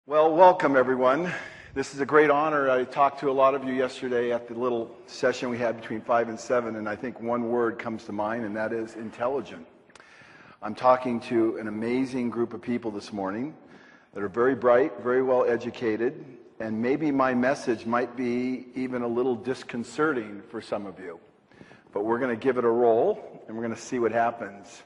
Well, welcome everyone. This is a great honor. I talked to a lot of you yesterday at the little session we had between 5 and 7, and I think one word comes to mind, and that is intelligent. I'm talking to an amazing group of people this morning that are very bright, very well educated, and maybe my message might be even a little disconcerting for some of you. But we're going to give it a roll, and we're going to see what happens.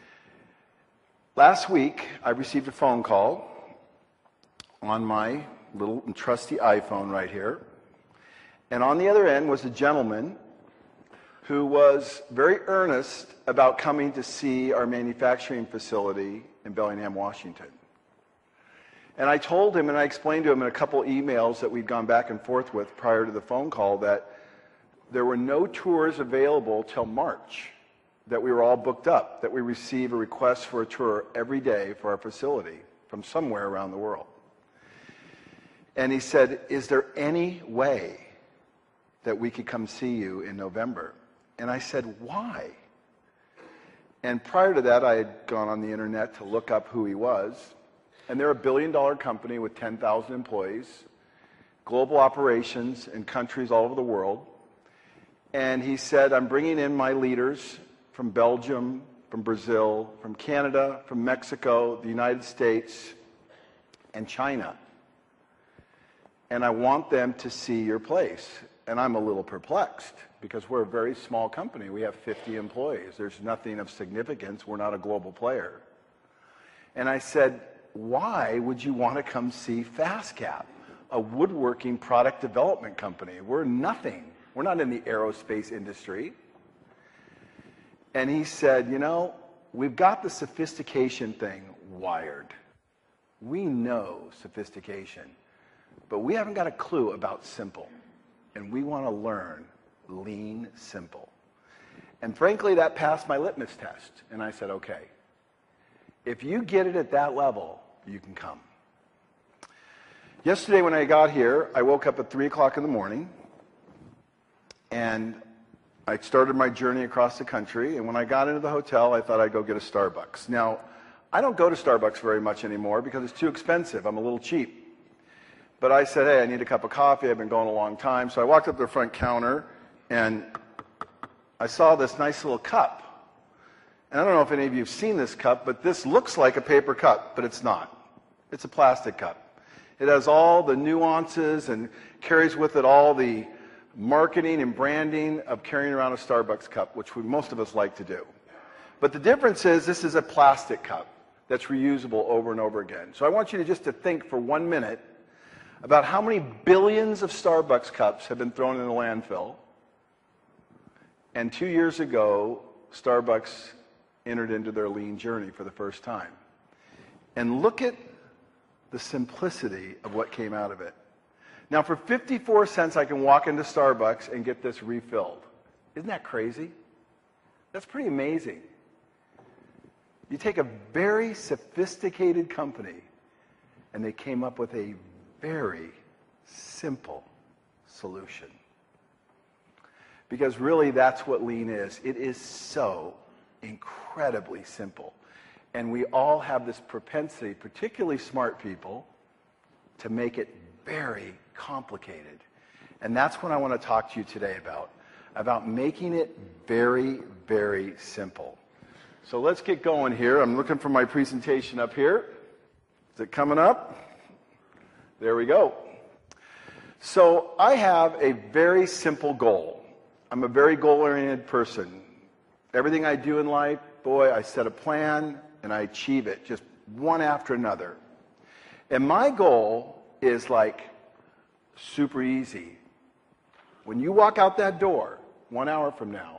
Last week, I received a phone call on my little trusty iPhone right here. And on the other end was a gentleman who was very earnest about coming to see our manufacturing facility in Bellingham, Washington. And I told him, and I explained to him in a couple emails that we'd gone back and forth with prior to the phone call, that there were no tours available till March, that we were all booked up, that we receive a request for a tour every day for our facility from somewhere around the world. And he said, is there any way that we could come see you in November? And I said, why? And prior to that, I had gone on the internet to look up who he was. And they're a billion-dollar company with 10,000 employees, global operations in countries all over the world. And he said, I'm bringing in my leaders from Belgium, from Brazil, from Canada, from Mexico, the United States, and China. And I want them to see your place. And I'm a little perplexed because we're a very small company. We have 50 employees. There's nothing of significance. We're not a global player. And I said, why would you want to come see FastCap, a woodworking product development company? We're nothing. We're not in the aerospace industry. And he said, you know, we've got the sophistication thing wired. We know sophistication. But we haven't got a clue about simple. And we want to learn lean simple. And frankly, that passed my litmus test. And I said, okay, if you get it at that level, you can come. Yesterday when I got here, I woke up at 3 o'clock in the morning. And I started my journey across the country. And when I got into the hotel, I thought I'd go get a Starbucks. Now, I don't go to Starbucks very much anymore because it's too expensive. I'm a little cheap. But I said, hey, I need a cup of coffee. I've been going a long time. So I walked up to the front counter, and I saw this nice little cup. And I don't know if any of you have seen this cup, but this looks like a paper cup, but it's not. It's a plastic cup. It has all the nuances and carries with it all the marketing and branding of carrying around a Starbucks cup, which most of us like to do. But the difference is this is a plastic cup that's reusable over and over again. So I want you to think for 1 minute about how many billions of Starbucks cups have been thrown in the landfill. And 2 years ago, Starbucks entered into their lean journey for the first time. And look at the simplicity of what came out of it. Now, for 54 cents, I can walk into Starbucks and get this refilled. Isn't that crazy? That's pretty amazing. You take a very sophisticated company, and they came up with a very simple solution. Because really that's what lean is. It is so incredibly simple. And we all have this propensity, particularly smart people, to make it very complicated. And that's what I want to talk to you today about making it very, very simple. So let's get going here. I'm looking for my presentation up here. Is it coming up? There we go. So I have a very simple goal. I'm a very goal-oriented person. Everything I do in life, boy, I set a plan and I achieve it, just one after another. And my goal is like super easy. When you walk out that door 1 hour from now,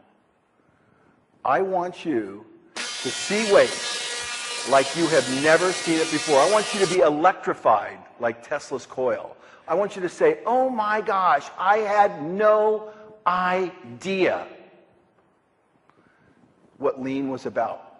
I want you to see weight like you have never seen it before. I want you to be electrified like Tesla's coil. I want you to say, oh my gosh, I had no idea what lean was about.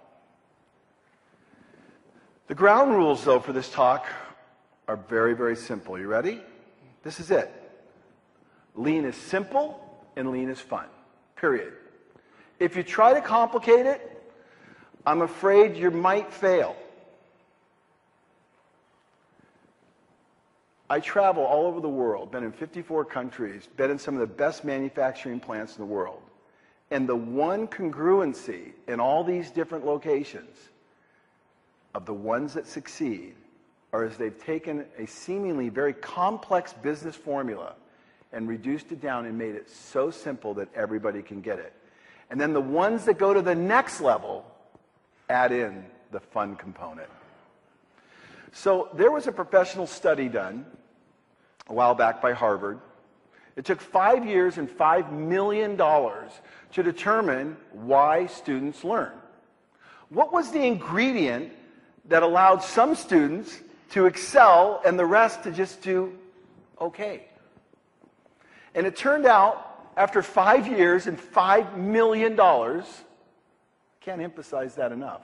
The ground rules, though, for this talk are very, very simple. You ready? This is it. Lean is simple and lean is fun. Period. If you try to complicate it, I'm afraid you might fail. I travel all over the world, been in 54 countries, been in some of the best manufacturing plants in the world. And the one congruency in all these different locations of the ones that succeed are as they've taken a seemingly very complex business formula and reduced it down and made it so simple that everybody can get it. And then the ones that go to the next level add in the fun component. So there was a professional study done a while back by Harvard. It took 5 years and $5 million to determine why students learn. What was the ingredient that allowed some students to excel and the rest to just do okay? And it turned out, after 5 years and $5 million, can't emphasize that enough,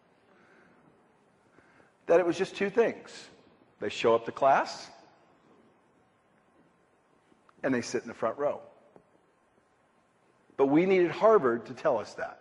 that it was just two things. They show up to class, and they sit in the front row. But we needed Harvard to tell us that.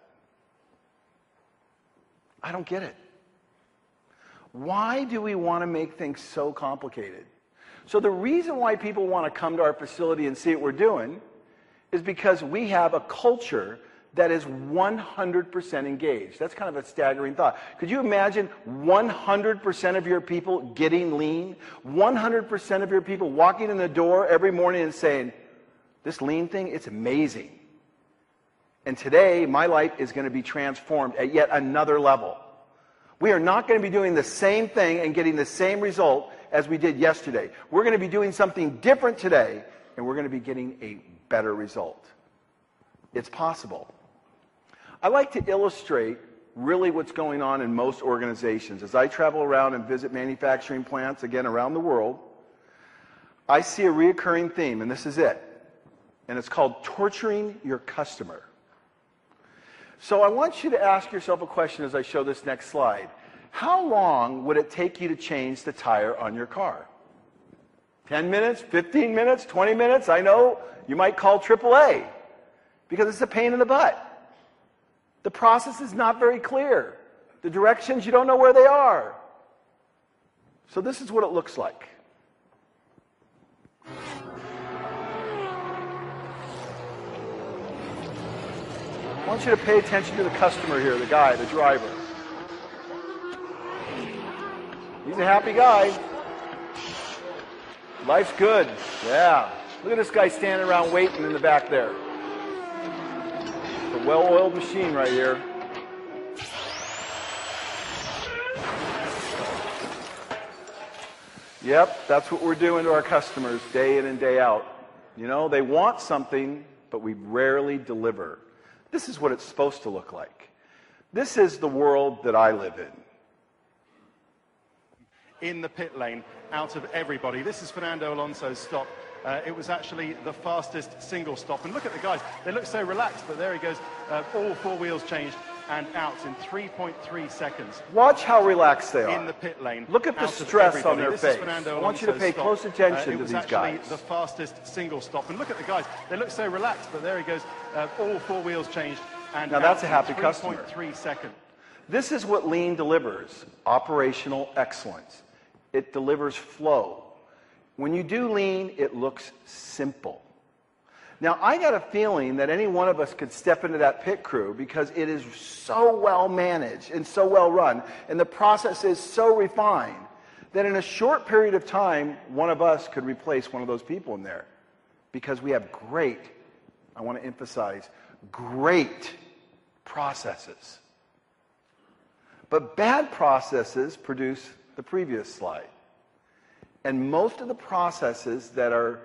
I don't get it. Why do we want to make things so complicated? So the reason why people want to come to our facility and see what we're doing is because we have a culture that is 100% engaged. That's kind of a staggering thought. Could you imagine 100% of your people getting lean? 100% of your people walking in the door every morning and saying, this lean thing, it's amazing. And today, my life is going to be transformed at yet another level. We are not going to be doing the same thing and getting the same result as we did yesterday. We're going to be doing something different today, and we're going to be getting a better result. It's possible. I like to illustrate really what's going on in most organizations. As I travel around and visit manufacturing plants, again, around the world, I see a reoccurring theme, and this is it. And it's called torturing your customer. So I want you to ask yourself a question as I show this next slide. How long would it take you to change the tire on your car? 10 minutes, 15 minutes, 20 minutes? I know you might call AAA because it's a pain in the butt. The process is not very clear. The directions, you don't know where they are. So this is what it looks like. I want you to pay attention to the customer here, the guy, the driver. He's a happy guy. Life's good. Yeah. Look at this guy standing around waiting in the back there. It's a well-oiled machine right here. Yep, that's what we're doing to our customers day in and day out. You know, they want something, but we rarely deliver. This is what it's supposed to look like. This is the world that I live in. In the pit lane, out of everybody. This is Fernando Alonso's stop. It was actually the fastest single stop. And look at the guys. They look so relaxed, but there he goes. All four wheels changed and out in 3.3 seconds. Watch how relaxed they are. In the pit lane. Look at the stress on their face. I want you to pay close attention to these guys. It was actually the fastest single stop. And look at the guys. They look so relaxed, but there he goes. All four wheels changed and now that's a happy customer. 3.3 seconds. This is what Lean delivers, operational excellence. It delivers flow. When you do Lean, it looks simple. Now, I got a feeling that any one of us could step into that pit crew because it is so well managed and so well run, and the process is so refined that in a short period of time, one of us could replace one of those people in there because we have great, I want to emphasize, great processes. But bad processes produce the previous slide. And most of the processes that are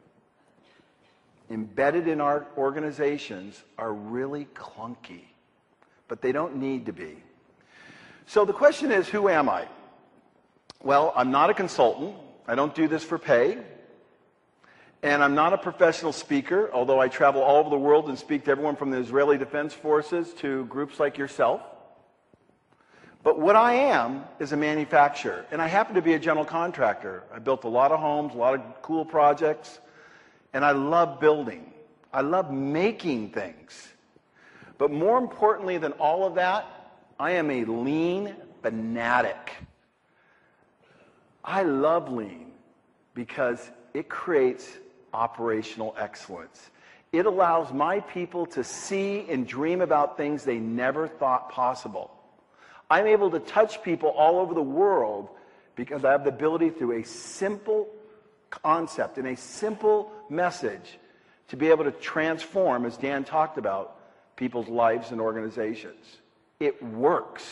embedded in our organizations are really clunky, but they don't need to be. So the question is, who am I? Well, I'm not a consultant. I don't do this for pay. And I'm not a professional speaker, although I travel all over the world and speak to everyone from the Israeli Defense Forces to groups like yourself. But what I am is a manufacturer, and I happen to be a general contractor. I built a lot of homes, a lot of cool projects, and I love building. I love making things. But more importantly than all of that, I am a Lean fanatic. I love Lean. because it creates operational excellence. It allows my people to see and dream about things they never thought possible. I'm able to touch people all over the world because I have the ability through a simple concept and a simple message to be able to transform, as Dan talked about, people's lives and organizations. It works.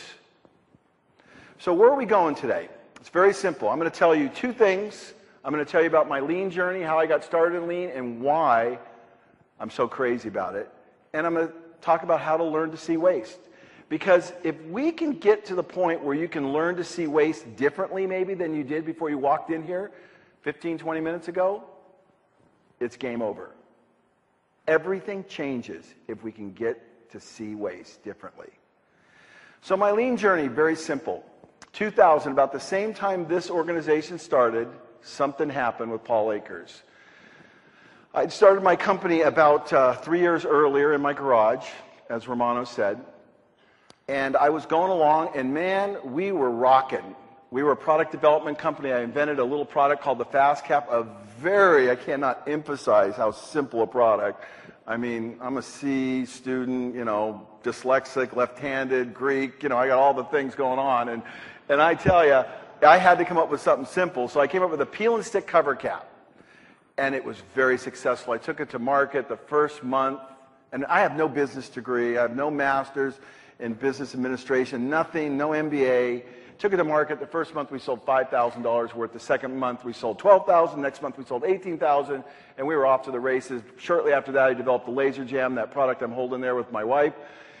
So where are we going today? It's very simple. I'm going to tell you two things. I'm going to tell you about my lean journey, how I got started in lean, and why I'm so crazy about it. And I'm going to talk about how to learn to see waste. Because if we can get to the point where you can learn to see waste differently maybe than you did before you walked in here 15, 20 minutes ago, it's game over. Everything changes if we can get to see waste differently. So my lean journey, very simple. 2000, about the same time this organization started, something happened with Paul Akers. I'd started my company about 3 years earlier in my garage, as Romano said. And I was going along, and man, we were rocking. We were a product development company. I invented a little product called the Fast Cap, I cannot emphasize how simple a product. I mean, I'm a C student, dyslexic, left-handed, Greek, I got all the things going on. And I tell you, I had to come up with something simple, so I came up with a peel and stick cover cap. And it was very successful. I took it to market the first month, and I have no business degree. I have no master's in business administration, nothing, no MBA. Took it to market. The first month we sold $5,000 worth. The second month we sold $12,000. Next month we sold $18,000, and we were off to the races. Shortly after that, I developed the Laser Jam, that product I'm holding there with my wife.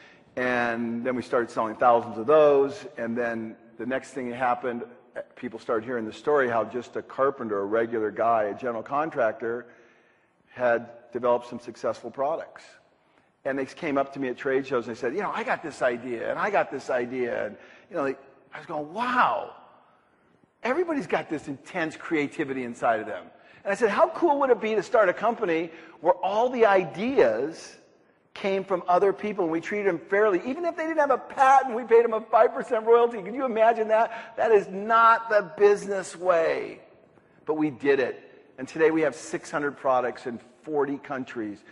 And then we started selling thousands of those. And then the next thing that happened, people started hearing the story how just a carpenter, a regular guy, a general contractor, had developed some successful products. And they came up to me at trade shows and they said, I got this idea, and I got this idea. And, I was going, wow, everybody's got this intense creativity inside of them. And I said, how cool would it be to start a company where all the ideas came from other people and we treated them fairly? Even if they didn't have a patent, we paid them a 5% royalty. Can you imagine that? That is not the business way. But we did it. And today we have 600 products in 40 countries.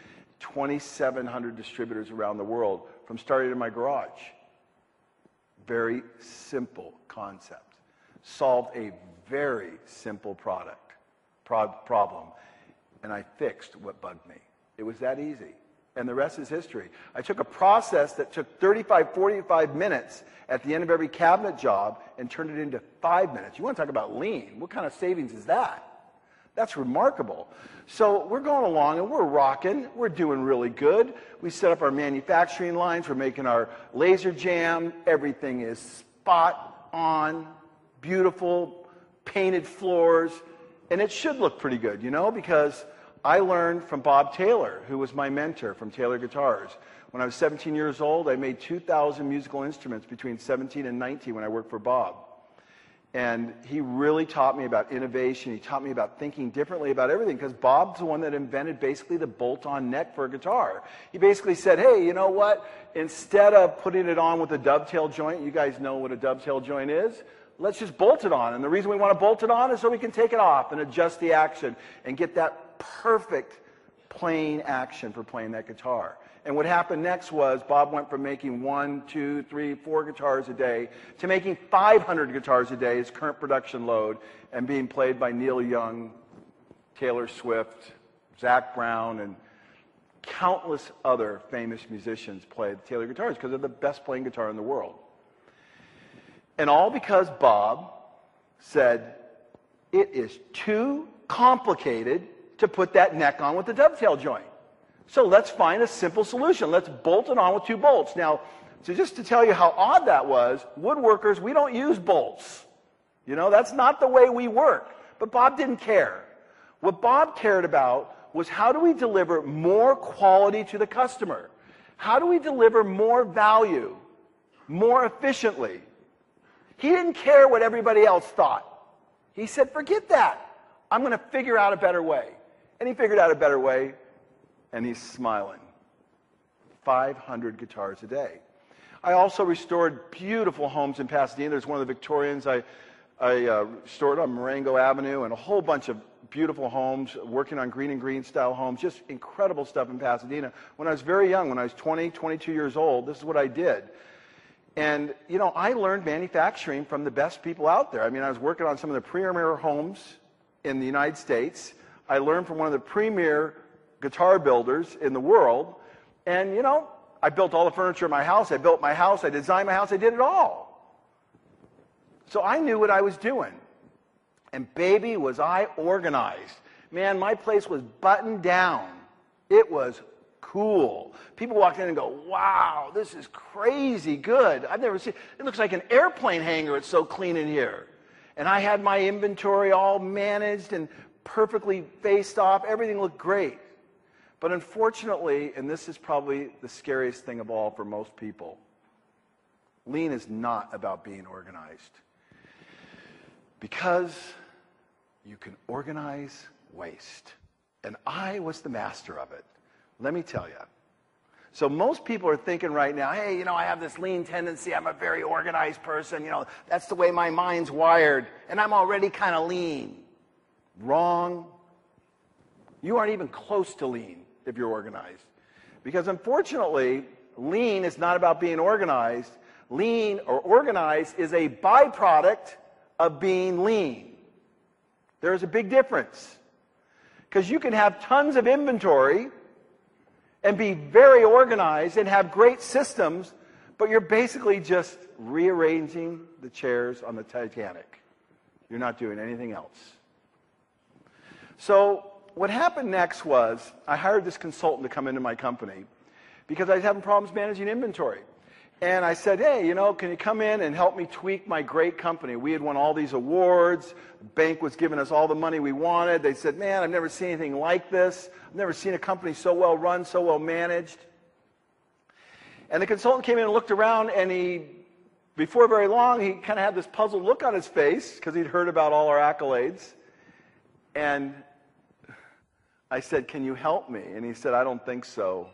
2,700 distributors around the world from starting in my garage. Very simple concept. Solved a very simple problem. And I fixed what bugged me. It was that easy. And the rest is history. I took a process that took 35, 45 minutes at the end of every cabinet job and turned it into 5 minutes. You want to talk about lean? What kind of savings is that? That's remarkable. So we're going along and we're rocking. We're doing really good. We set up our manufacturing lines. We're making our Laser Jam. Everything is spot on, beautiful, painted floors. And it should look pretty good, because I learned from Bob Taylor, who was my mentor from Taylor Guitars. When I was 17 years old, I made 2,000 musical instruments between 17 and 19 when I worked for Bob. And he really taught me about innovation. He taught me about thinking differently about everything, because Bob's the one that invented basically the bolt-on neck for a guitar. He basically said, hey, you know what? Instead of putting it on with a dovetail joint, you guys know what a dovetail joint is, let's just bolt it on. And the reason we want to bolt it on is so we can take it off and adjust the action and get that perfect playing action for playing that guitar. And what happened next was Bob went from making 1, 2, 3, 4 guitars a day to making 500 guitars a day, his current production load, and being played by Neil Young, Taylor Swift, Zac Brown, and countless other famous musicians played Taylor guitars because they're the best playing guitar in the world. And all because Bob said, it is too complicated to put that neck on with the dovetail joint. So let's find a simple solution. Let's bolt it on with 2 bolts. Now, so just to tell you how odd that was, woodworkers, we don't use bolts. That's not the way we work. But Bob didn't care. What Bob cared about was, how do we deliver more quality to the customer? How do we deliver more value, more efficiently? He didn't care what everybody else thought. He said, forget that. I'm going to figure out a better way. And he figured out a better way. And he's smiling. 500 guitars a day. I also restored beautiful homes in Pasadena. There's one of the Victorians I I stored on Marengo Avenue and a whole bunch of beautiful homes, working on green and green style homes, just incredible stuff in Pasadena. When I was very young, when I was 20, 22 years old, this is what I did. And, you know, I learned manufacturing from the best people out there. I mean, I was working on some of the premier homes in the United States. I learned from one of the premier guitar builders in the world. And, you know, I built all the furniture in my house. I built my house. I designed my house. I did it all. So I knew what I was doing. And baby, was I organized. Man, my place was buttoned down. It was cool. People walked in and go, wow, this is crazy good. I've never seen, it looks like an airplane hangar. It's so clean in here. And I had my inventory all managed and perfectly faced off. Everything looked great. But unfortunately, and this is probably the scariest thing of all for most people, lean is not about being organized. Because you can organize waste. And I was the master of it. Let me tell you. So most people are thinking right now, hey, you know, I have this lean tendency. I'm a very organized person. You know, that's the way my mind's wired. And I'm already kind of lean. Wrong. You aren't even close to lean if you're organized. Because unfortunately, lean is not about being organized. Lean or organized is a byproduct of being lean. There is a big difference. Because you can have tons of inventory and be very organized and have great systems, but you're basically just rearranging the chairs on the Titanic. You're not doing anything else. So what happened next was I hired this consultant to come into my company because I was having problems managing inventory. And I said, hey, you know, can you come in and help me tweak my great company? We had won all these awards. The bank was giving us all the money we wanted. They said, man, I've never seen anything like this. I've never seen a company so well run, so well managed. And the consultant came in and looked around, and before very long, he kind of had this puzzled look on his face because he'd heard about all our accolades. And I said, can you help me? And he said, I don't think so.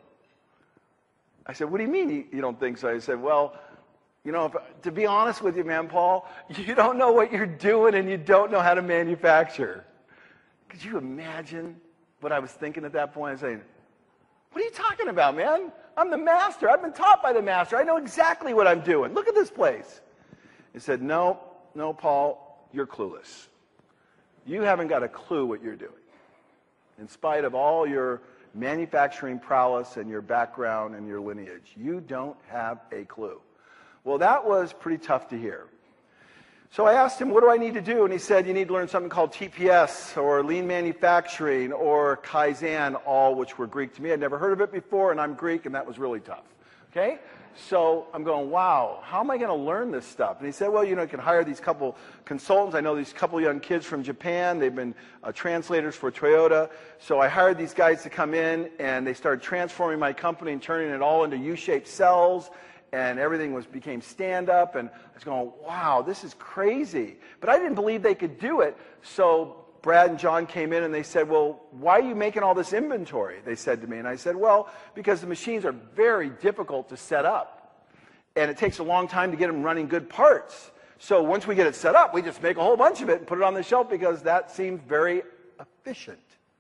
I said, what do you mean you don't think so? I said, well, you know, to be honest with you, man, Paul, you don't know what you're doing and you don't know how to manufacture. Could you imagine what I was thinking at that point? I was saying, what are you talking about, man? I'm the master. I've been taught by the master. I know exactly what I'm doing. Look at this place. He said, no, Paul, you're clueless. You haven't got a clue what you're doing. In spite of all your manufacturing prowess and your background and your lineage. You don't have a clue. Well, that was pretty tough to hear. So I asked him, what do I need to do? And he said, you need to learn something called TPS or lean manufacturing or Kaizen, all which were Greek to me. I'd never heard of it before, and I'm Greek, and that was really tough. Okay? So I'm going, wow, how am I going to learn this stuff? And he said, well, you know, you can hire these couple consultants. I know these couple young kids from Japan. They've been translators for Toyota. So I hired these guys to come in, and they started transforming my company and turning it all into U-shaped cells, and everything became stand-up. And I was going, wow, this is crazy. But I didn't believe they could do it. So Brad and John came in and they said, well, why are you making all this inventory? They said to me. And I said, well, because the machines are very difficult to set up. And it takes a long time to get them running good parts. So once we get it set up, we just make a whole bunch of it and put it on the shelf because that seems very efficient.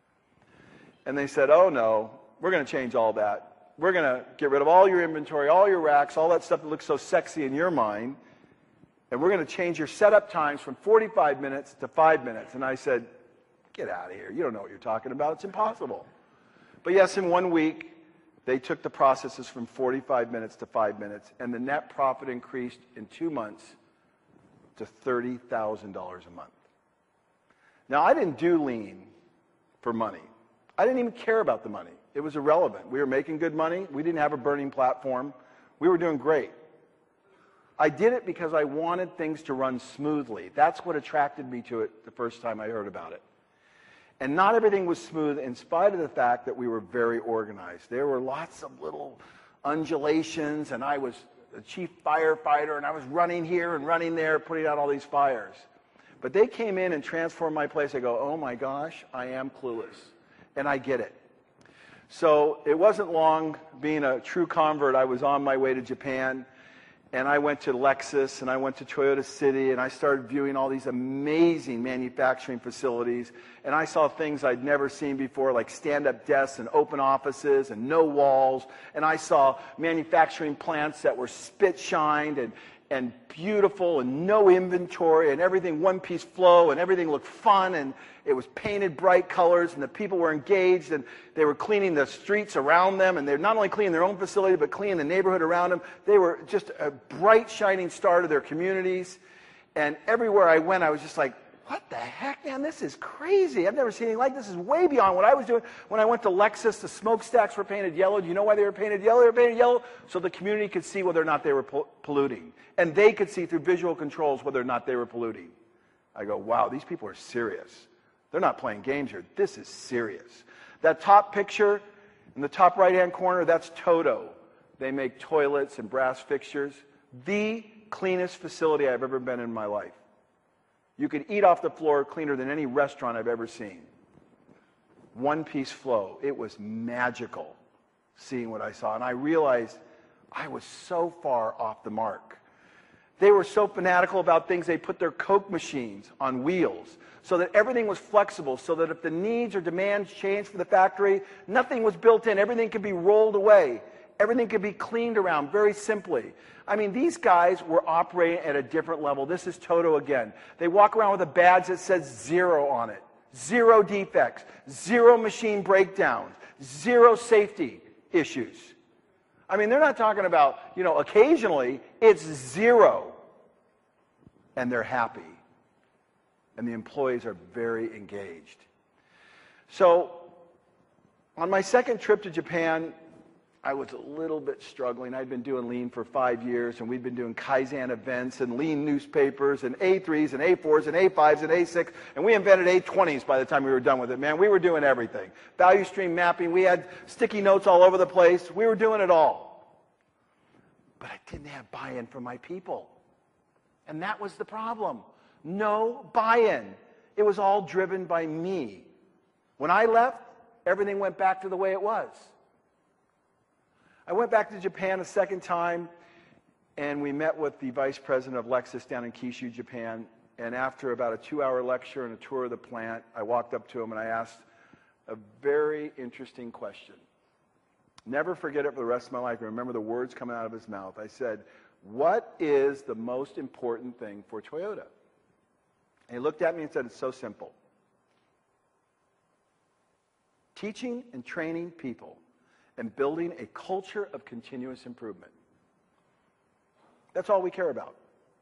And they said, oh no, we're going to change all that. We're going to get rid of all your inventory, all your racks, all that stuff that looks so sexy in your mind. And we're going to change your setup times from 45 minutes to 5 minutes. And I said, get out of here. You don't know what you're talking about. It's impossible. But yes, in 1 week, they took the processes from 45 minutes to 5 minutes. And the net profit increased in 2 months to $30,000 a month. Now, I didn't do lean for money. I didn't even care about the money. It was irrelevant. We were making good money. We didn't have a burning platform. We were doing great. I did it because I wanted things to run smoothly. That's what attracted me to it the first time I heard about it. And not everything was smooth in spite of the fact that we were very organized. There were lots of little undulations, and I was the chief firefighter, and I was running here and running there, putting out all these fires. But they came in and transformed my place. I go, oh my gosh, I am clueless. And I get it. So it wasn't long, being a true convert, I was on my way to Japan. And I went to Lexus, and I went to Toyota City, and I started viewing all these amazing manufacturing facilities. And I saw things I'd never seen before, like stand-up desks and open offices and no walls. And I saw manufacturing plants that were spit-shined and beautiful and no inventory and everything one-piece flow and everything looked fun and it was painted bright colors and the people were engaged and they were cleaning the streets around them and they're not only cleaning their own facility but cleaning the neighborhood around them. They were just a bright shining star to their communities, and everywhere I went I was just like, what the heck, man, this is crazy. I've never seen anything like this. This is way beyond what I was doing. When I went to Lexus, the smokestacks were painted yellow. Do you know why they were painted yellow? They were painted yellow so the community could see whether or not they were polluting. And they could see through visual controls whether or not they were polluting. I go, wow, these people are serious. They're not playing games here. This is serious. That top picture in the top right-hand corner, that's Toto. They make toilets and brass fixtures. The cleanest facility I've ever been in my life. You could eat off the floor cleaner than any restaurant I've ever seen. One-piece flow. It was magical seeing what I saw. And I realized I was so far off the mark. They were so fanatical about things, they put their Coke machines on wheels so that everything was flexible, so that if the needs or demands changed for the factory, nothing was built in. Everything could be rolled away. Everything could be cleaned around very simply. I mean, these guys were operating at a different level. This is Toto again. They walk around with a badge that says 0 on it. 0 defects, 0 machine breakdowns, 0 safety issues. I mean, they're not talking about, occasionally. It's 0. And they're happy. And the employees are very engaged. So, on my second trip to Japan, I was a little bit struggling. I'd been doing Lean for 5 years, and we'd been doing Kaizen events and Lean newspapers and A3s and A4s and A5s and A6, and we invented A20s by the time we were done with it, man. We were doing everything. Value stream mapping. We had sticky notes all over the place. We were doing it all. But I didn't have buy-in from my people. And that was the problem. No buy-in. It was all driven by me. When I left, everything went back to the way it was. I went back to Japan a second time, and we met with the vice president of Lexus down in Kyushu, Japan. And after about a 2-hour lecture and a tour of the plant, I walked up to him and I asked a very interesting question. Never forget it for the rest of my life. I remember the words coming out of his mouth. I said, what is the most important thing for Toyota? And he looked at me and said, it's so simple. Teaching and training people and building a culture of continuous improvement. That's all we care about.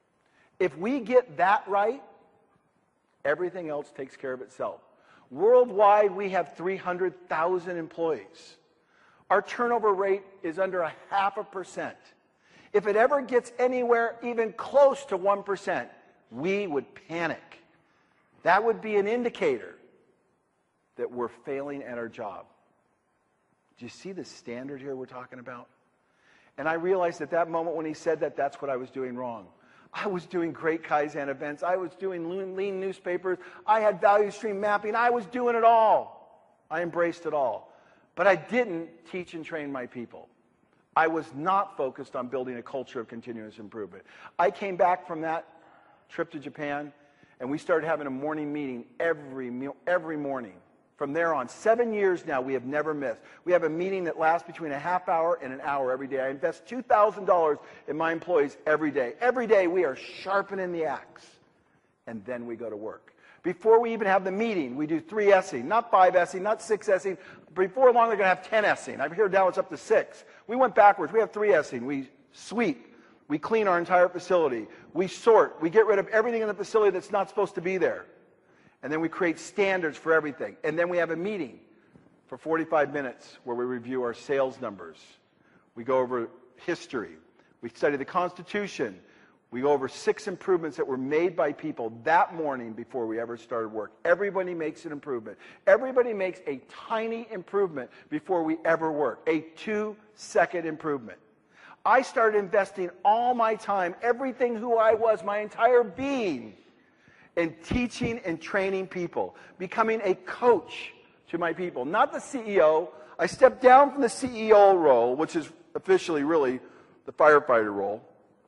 If we get that right, everything else takes care of itself. Worldwide, we have 300,000 employees. Our turnover rate is under 0.5%. If it ever gets anywhere even close to 1%, we would panic. That would be an indicator that we're failing at our job. Do you see the standard here we're talking about? And I realized at that moment when he said that, that's what I was doing wrong. I was doing great Kaizen events. I was doing Lean newspapers. I had value stream mapping. I was doing it all. I embraced it all. But I didn't teach and train my people. I was not focused on building a culture of continuous improvement. I came back from that trip to Japan, and we started having a morning meeting every morning. From there on, 7 years now, we have never missed. We have a meeting that lasts between a half hour and an hour every day. I invest $2,000 in my employees every day. Every day, we are sharpening the axe, and then we go to work. Before we even have the meeting, we do 3 essing, not 5 essing, not 6 essing. Before long, they're going to have 10 essing. I hear now it's up to 6. We went backwards. We have 3 essing. We sweep. We clean our entire facility. We sort. We get rid of everything in the facility that's not supposed to be there. And then we create standards for everything. And then we have a meeting for 45 minutes where we review our sales numbers. We go over history. We study the Constitution. We go over 6 improvements that were made by people that morning before we ever started work. Everybody makes an improvement. Everybody makes a tiny improvement before we ever work. A 2-second improvement. I started investing all my time, everything who I was, my entire being, in teaching and training people, becoming a coach to my people, not the CEO. I stepped down from the CEO role, which is officially really the firefighter role,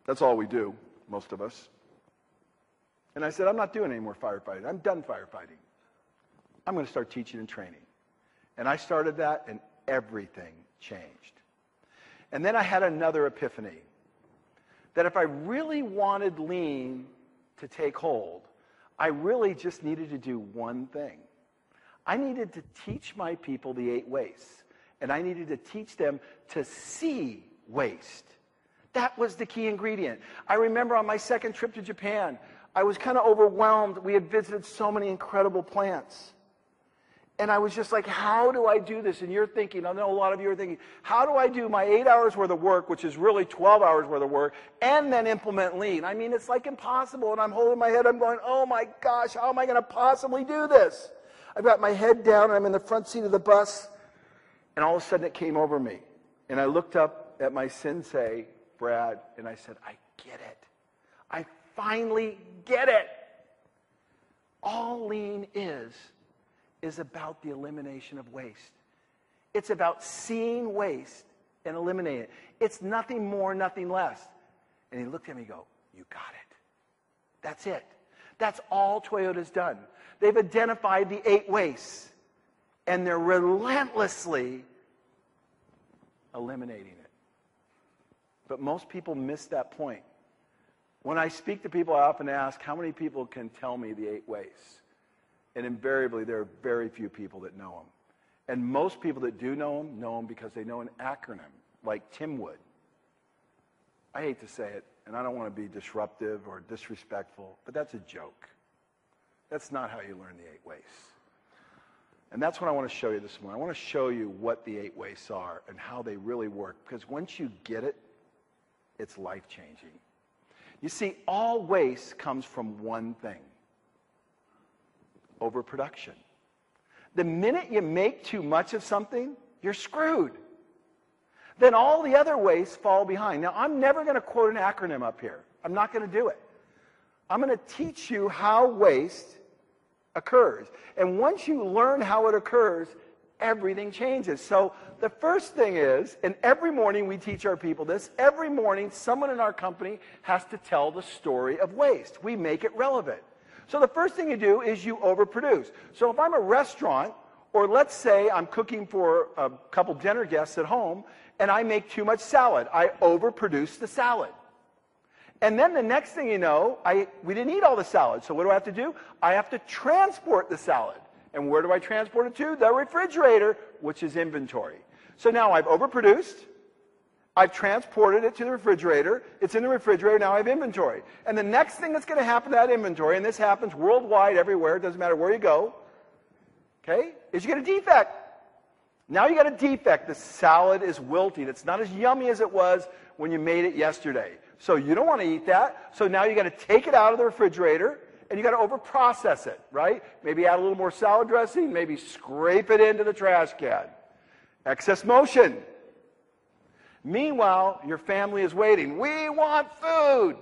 That's all we do, most of us. And I said, I'm not doing any more firefighting. I'm done firefighting. I'm going to start teaching and training. And I started that, and everything changed. And then I had another epiphany, that if I really wanted lean to take hold, I really just needed to do one thing. I needed to teach my people the 8 wastes, and I needed to teach them to see waste. That was the key ingredient. I remember on my second trip to Japan, I was kind of overwhelmed. We had visited so many incredible plants. And I was just like, how do I do this? And you're thinking, I know a lot of you are thinking, how do I do my 8 hours worth of work, which is really 12 hours worth of work, and then implement lean? I mean, it's like impossible. And I'm holding my head. I'm going, oh my gosh, how am I going to possibly do this? I've got my head down, and I'm in the front seat of the bus. And all of a sudden it came over me. And I looked up at my sensei, Brad, and I said, I get it. I finally get it. All lean is about the elimination of waste. It's about seeing waste and eliminating it. It's nothing more, nothing less. And he looked at me and go, you got it. That's it. That's all Toyota's done. They've identified the 8 wastes, and they're relentlessly eliminating it. But most people miss that point. When I speak to people, I often ask, how many people can tell me the 8 wastes? And invariably, there are very few people that know them. And most people that do know them because they know an acronym, like TIMWOOD. I hate to say it, and I don't want to be disruptive or disrespectful, but that's a joke. That's not how you learn the 8 wastes. And that's what I want to show you this morning. I want to show you what the 8 wastes are and how they really work. Because once you get it, it's life-changing. You see, all waste comes from one thing: overproduction. The minute you make too much of something, you're screwed. Then all the other wastes fall behind. Now, I'm never going to quote an acronym up here. I'm not going to do it. I'm going to teach you how waste occurs. And once you learn how it occurs, everything changes. So the first thing is, and every morning we teach our people this, every morning someone in our company has to tell the story of waste. We make it relevant. So the first thing you do is you overproduce. So if I'm a restaurant, or let's say I'm cooking for a couple dinner guests at home, and I make too much salad, I overproduce the salad. And then the next thing you know, we didn't eat all the salad. So what do I have to do? I have to transport the salad. And where do I transport it to? The refrigerator, which is inventory. So now I've overproduced. I've transported it to the refrigerator. It's in the refrigerator. Now I have inventory. And the next thing that's going to happen to that inventory, and this happens worldwide, everywhere, it doesn't matter where you go, okay, is you get a defect. Now you got a defect. The salad is wilting. It's not as yummy as it was when you made it yesterday. So you don't want to eat that. So now you got to take it out of the refrigerator, and you got to overprocess it, right? Maybe add a little more salad dressing, maybe scrape it into the trash can. Excess motion. Meanwhile, your family is waiting. We want food.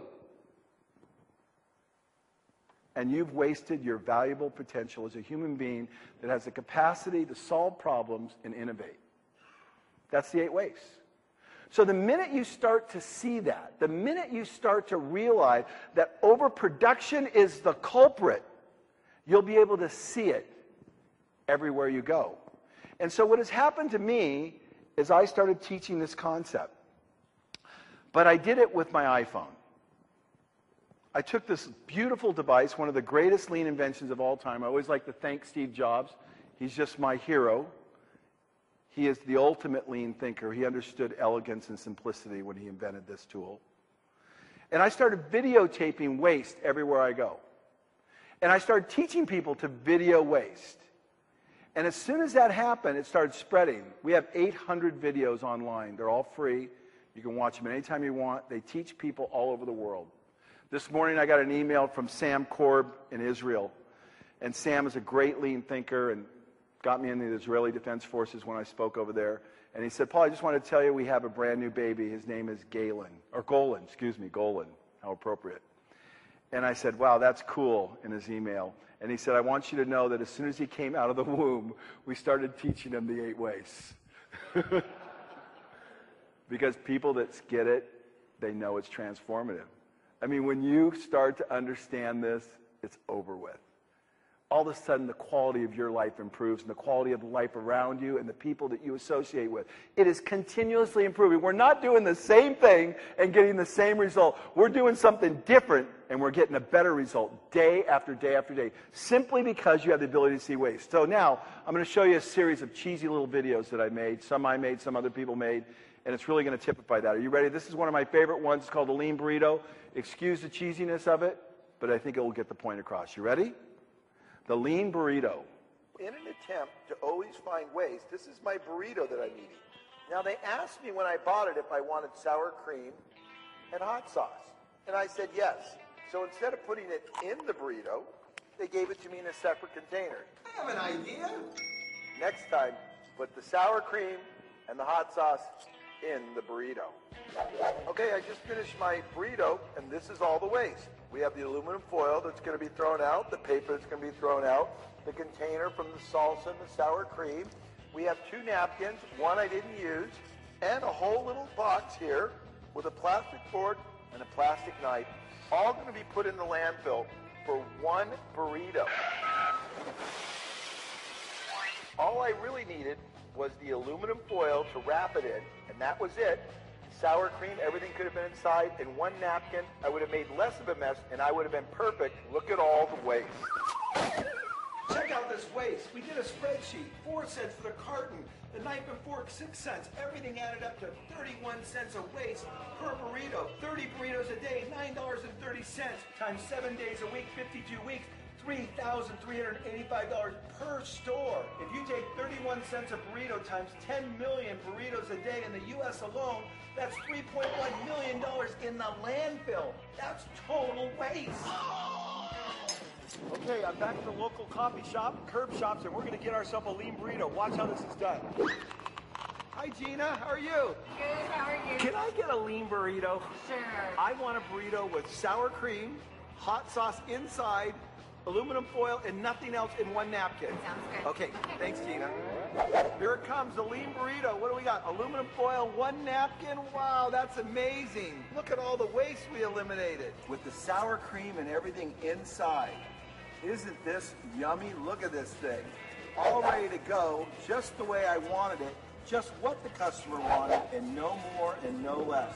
And you've wasted your valuable potential as a human being that has the capacity to solve problems and innovate. That's the 8 wastes. So the minute you start to see that, the minute you start to realize that overproduction is the culprit, you'll be able to see it everywhere you go. And so what has happened to me is I started teaching this concept. But I did it with my iPhone. I took this beautiful device, one of the greatest lean inventions of all time. I always like to thank Steve Jobs. He's just my hero. He is the ultimate lean thinker. He understood elegance and simplicity when he invented this tool. And I started videotaping waste everywhere I go. And I started teaching people to video waste. And as soon as that happened, it started spreading. We have 800 videos online. They're all free. You can watch them anytime you want. They teach people all over the world. This morning I got an email from Sam Korb in Israel. And Sam is a great lean thinker and got me in the Israeli Defense Forces when I spoke over there. And he said, Paul, I just want to tell you we have a brand new baby. His name is Golan. How appropriate. And I said, wow, that's cool, in his email. And he said, I want you to know that as soon as he came out of the womb, we started teaching him the 8 wastes. Because people that get it, they know it's transformative. I mean, when you start to understand this, it's over with. All of a sudden, the quality of your life improves and the quality of the life around you and the people that you associate with. It is continuously improving. We're not doing the same thing and getting the same result. We're doing something different and we're getting a better result day after day after day, simply because you have the ability to see waste. So now, I'm going to show you a series of cheesy little videos that I made. Some I made, some other people made, and it's really going to typify that. Are you ready? This is one of my favorite ones. It's called the Lean Burrito. Excuse the cheesiness of it, but I think it will get the point across. You ready? The Lean Burrito. In an attempt to always find waste, this is my burrito that I'm eating. Now, they asked me when I bought it if I wanted sour cream and hot sauce. And I said yes. So instead of putting it in the burrito, they gave it to me in a separate container. I have an idea. Next time, put the sour cream and the hot sauce in the burrito. Okay, I just finished my burrito, and this is all the waste. We have the aluminum foil that's going to be thrown out, the paper that's going to be thrown out, the container from the salsa and the sour cream. We have 2 napkins, one I didn't use, and a whole little box here with a plastic fork and a plastic knife, all going to be put in the landfill for 1 burrito. All I really needed was the aluminum foil to wrap it in, and that was it. Sour cream, everything could have been inside, and 1 napkin. I would have made less of a mess, and I would have been perfect. Look at all the waste. Check out this waste. We did a spreadsheet. 4 cents for the carton. The knife and fork, 6 cents. Everything added up to 31 cents of waste per burrito. 30 burritos a day, $9.30 times 7 days a week, 52 weeks. $3,385 per store. If you take 31 cents a burrito times 10 million burritos a day in the U.S. alone, that's $3.1 million in the landfill. That's total waste. Okay, I'm back at the local coffee shop, curb shops, and we're going to get ourselves a lean burrito. Watch how this is done. Hi, Gina. How are you? Good, how are you? Can I get a lean burrito? Sure. I want a burrito with sour cream, hot sauce inside, aluminum foil, and nothing else in 1 napkin. Sounds good. Okay, thanks, Gina. Here it comes, the lean burrito. What do we got? Aluminum foil, 1 napkin. Wow, that's amazing. Look at all the waste we eliminated. With the sour cream and everything inside. Isn't this yummy? Look at this thing. All ready to go, just the way I wanted it, just what the customer wanted, and no more and no less.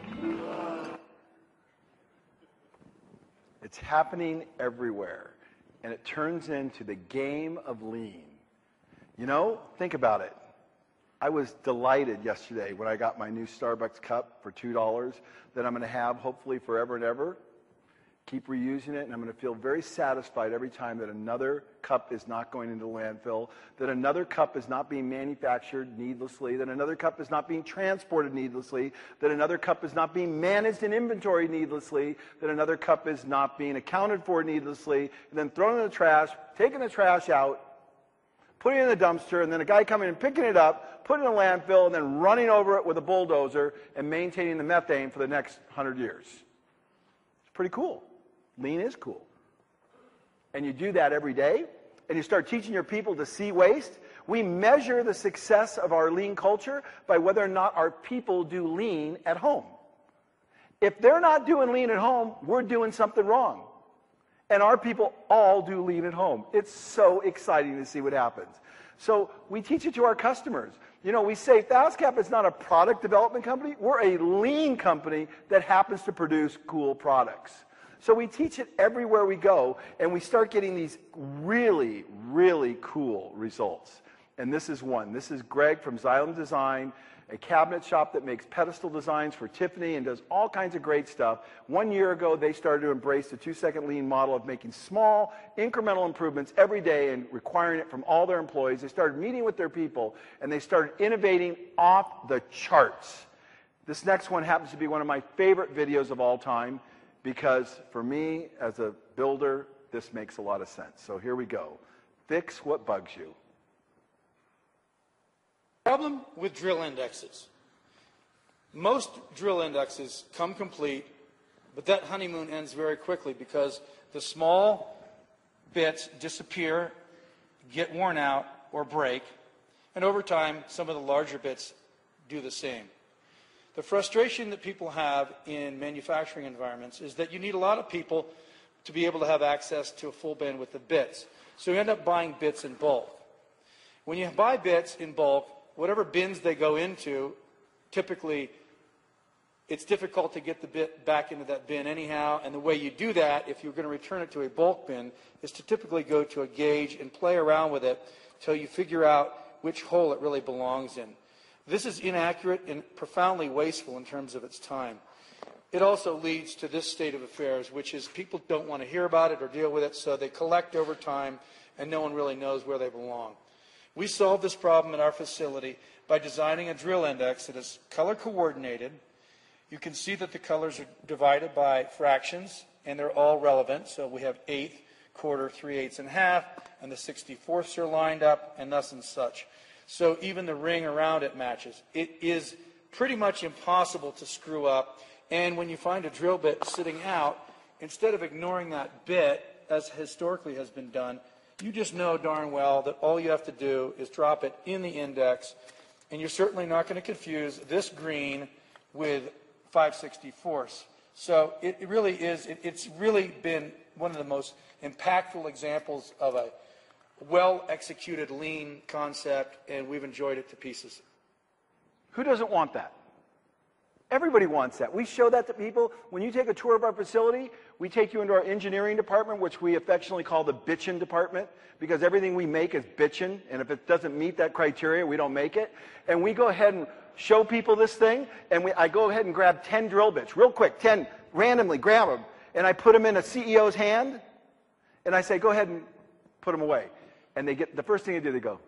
It's happening everywhere, and it turns into the game of lean. You know, think about it. I was delighted yesterday when I got my new Starbucks cup for $2 that I'm going to have hopefully forever and ever. Keep reusing it, and I'm going to feel very satisfied every time that another cup is not going into the landfill, that another cup is not being manufactured needlessly, that another cup is not being transported needlessly, that another cup is not being managed in inventory needlessly, that another cup is not being accounted for needlessly, and then thrown in the trash, taking the trash out, putting it in the dumpster, and then a guy coming and picking it up, putting it in a landfill, and then running over it with a bulldozer and maintaining the methane for the next 100 years. It's pretty cool. Lean is cool. And you do that every day, and you start teaching your people to see waste. We measure the success of our lean culture by whether or not our people do lean at home. If they're not doing lean at home, we're doing something wrong. And our people all do lean at home. It's so exciting to see what happens. So we teach it to our customers. You know, we say FastCap is not a product development company. We're a lean company that happens to produce cool products. So we teach it everywhere we go, and we start getting these really, really cool results. And this is one. This is Greg from Xylem Design, a cabinet shop that makes pedestal designs for Tiffany and does all kinds of great stuff. 1 year ago, they started to embrace the 2-second lean model of making small, incremental improvements every day and requiring it from all their employees. They started meeting with their people, and they started innovating off the charts. This next one happens to be one of my favorite videos of all time, because for me, as a builder, this makes a lot of sense. So here we go. Fix what bugs you. Problem with drill indexes. Most drill indexes come complete, but that honeymoon ends very quickly because the small bits disappear, get worn out, or break, and over time, some of the larger bits do the same. The frustration that people have in manufacturing environments is that you need a lot of people to be able to have access to a full bandwidth of bits. So you end up buying bits in bulk. When you buy bits in bulk, whatever bins they go into, typically it's difficult to get the bit back into that bin anyhow, and the way you do that, if you're going to return it to a bulk bin, is to typically go to a gauge and play around with it until you figure out which hole it really belongs in. This is inaccurate and profoundly wasteful in terms of its time. It also leads to this state of affairs, which is people don't want to hear about it or deal with it, so they collect over time, and no one really knows where they belong. We solved this problem at our facility by designing a drill index that is color coordinated. You can see that the colors are divided by fractions, and they're all relevant. So we have eighth, quarter, 3/8 and half, and the 64ths are lined up, and thus and such. So even the ring around it matches. It is pretty much impossible to screw up. And when you find a drill bit sitting out, instead of ignoring that bit, as historically has been done, you just know darn well that all you have to do is drop it in the index, and you're certainly not going to confuse this green with 5/64. So it really is, it's really been one of the most impactful examples of a well-executed lean concept, and we've enjoyed it to pieces. Who doesn't want that? Everybody wants that. We show that to people. When you take a tour of our facility, we take you into our engineering department, which we affectionately call the bitchin' department, because everything we make is bitchin', and if it doesn't meet that criteria, we don't make it. And we go ahead and show people this thing, and I go ahead and grab 10 drill bits, real quick, 10, randomly grab them, and I put them in a CEO's hand, and I say, go ahead and put them away. And they get, the first thing they do, they go,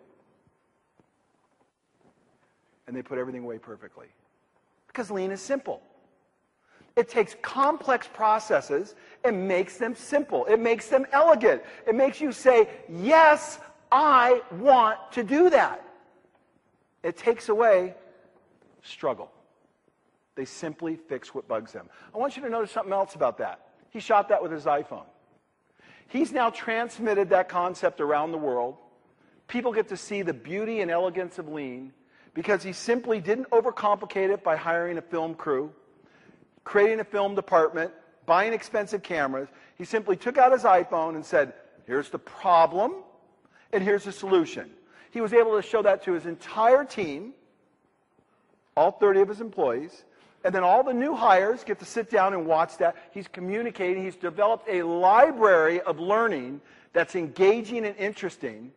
and they put everything away perfectly. Because lean is simple. It takes complex processes and makes them simple. It makes them elegant. It makes you say, yes, I want to do that. It takes away struggle. They simply fix what bugs them. I want you to notice something else about that. He shot that with his iPhone. He's now transmitted that concept around the world. People get to see the beauty and elegance of lean because he simply didn't overcomplicate it by hiring a film crew, creating a film department, buying expensive cameras. He simply took out his iPhone and said, here's the problem, and here's the solution. He was able to show that to his entire team, all 30 of his employees, and then all the new hires get to sit down and watch that. He's communicating. He's developed a library of learning that's engaging and interesting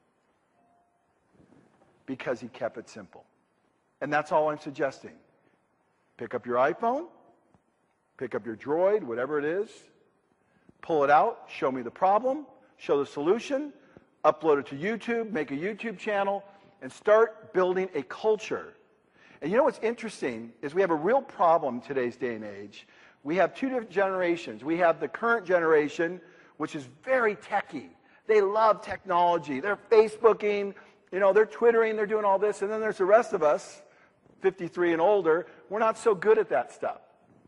because he kept it simple. And that's all I'm suggesting. Pick up your iPhone, pick up your Droid, whatever it is, pull it out, show me the problem, show the solution, upload it to YouTube, make a YouTube channel, and start building a culture. And you know what's interesting is we have a real problem in today's day and age. We have two different generations. We have the current generation, which is very techy. They love technology. They're Facebooking, they're Twittering, they're doing all this. And then there's the rest of us, 53 and older. We're not so good at that stuff.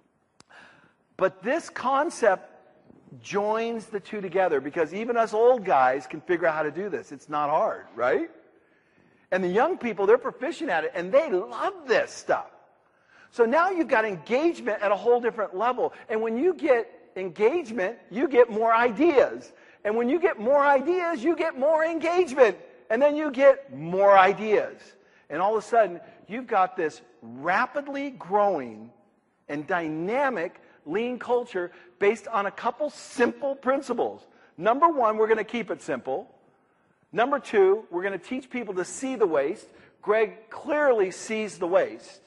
But this concept joins the two together because even us old guys can figure out how to do this. It's not hard, right? And the young people, they're proficient at it, and they love this stuff. So now you've got engagement at a whole different level. And when you get engagement, you get more ideas. And when you get more ideas, you get more engagement. And then you get more ideas. And all of a sudden, you've got this rapidly growing and dynamic lean culture based on a couple simple principles. Number one, we're going to keep it simple. Number two, we're going to teach people to see the waste. Greg clearly sees the waste.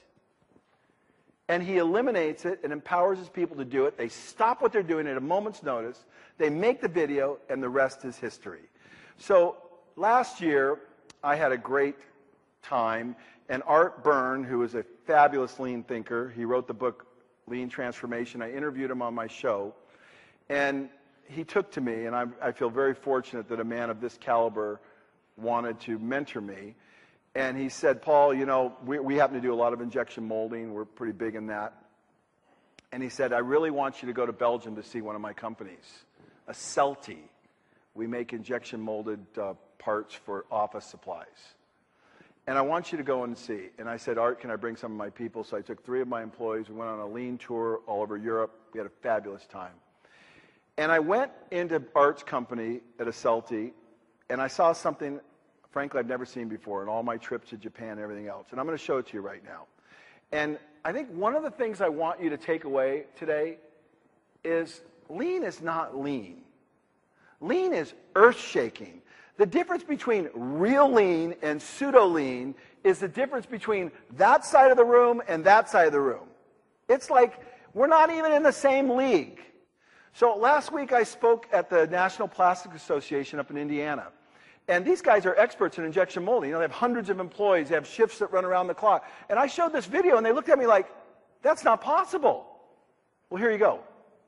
And he eliminates it and empowers his people to do it. They stop what they're doing at a moment's notice. They make the video, and the rest is history. So last year, I had a great time. And Art Byrne, who is a fabulous lean thinker, he wrote the book Lean Transformation. I interviewed him on my show. And he took to me, and I feel very fortunate that a man of this caliber wanted to mentor me. And he said, Paul, we happen to do a lot of injection molding. We're pretty big in that. And he said, I really want you to go to Belgium to see one of my companies, Acelti. We make injection molded parts for office supplies. and I want you to go and see. And I said, Art, can I bring some of my people? So I took 3 of my employees. We went on a lean tour all over Europe. We had a fabulous time. And I went into Art's company at Acelti, and I saw something, frankly, I've never seen before in all my trips to Japan and everything else. And I'm going to show it to you right now. And I think one of the things I want you to take away today is lean is not lean. Lean is earth-shaking. The difference between real lean and pseudo-lean is the difference between that side of the room and that side of the room. It's like we're not even in the same league. So last week I spoke at the National Plastic Association up in Indiana. And these guys are experts in injection molding. You know, they have hundreds of employees. They have shifts that run around the clock. And I showed this video, and they looked at me like, that's not possible. Well, here you go.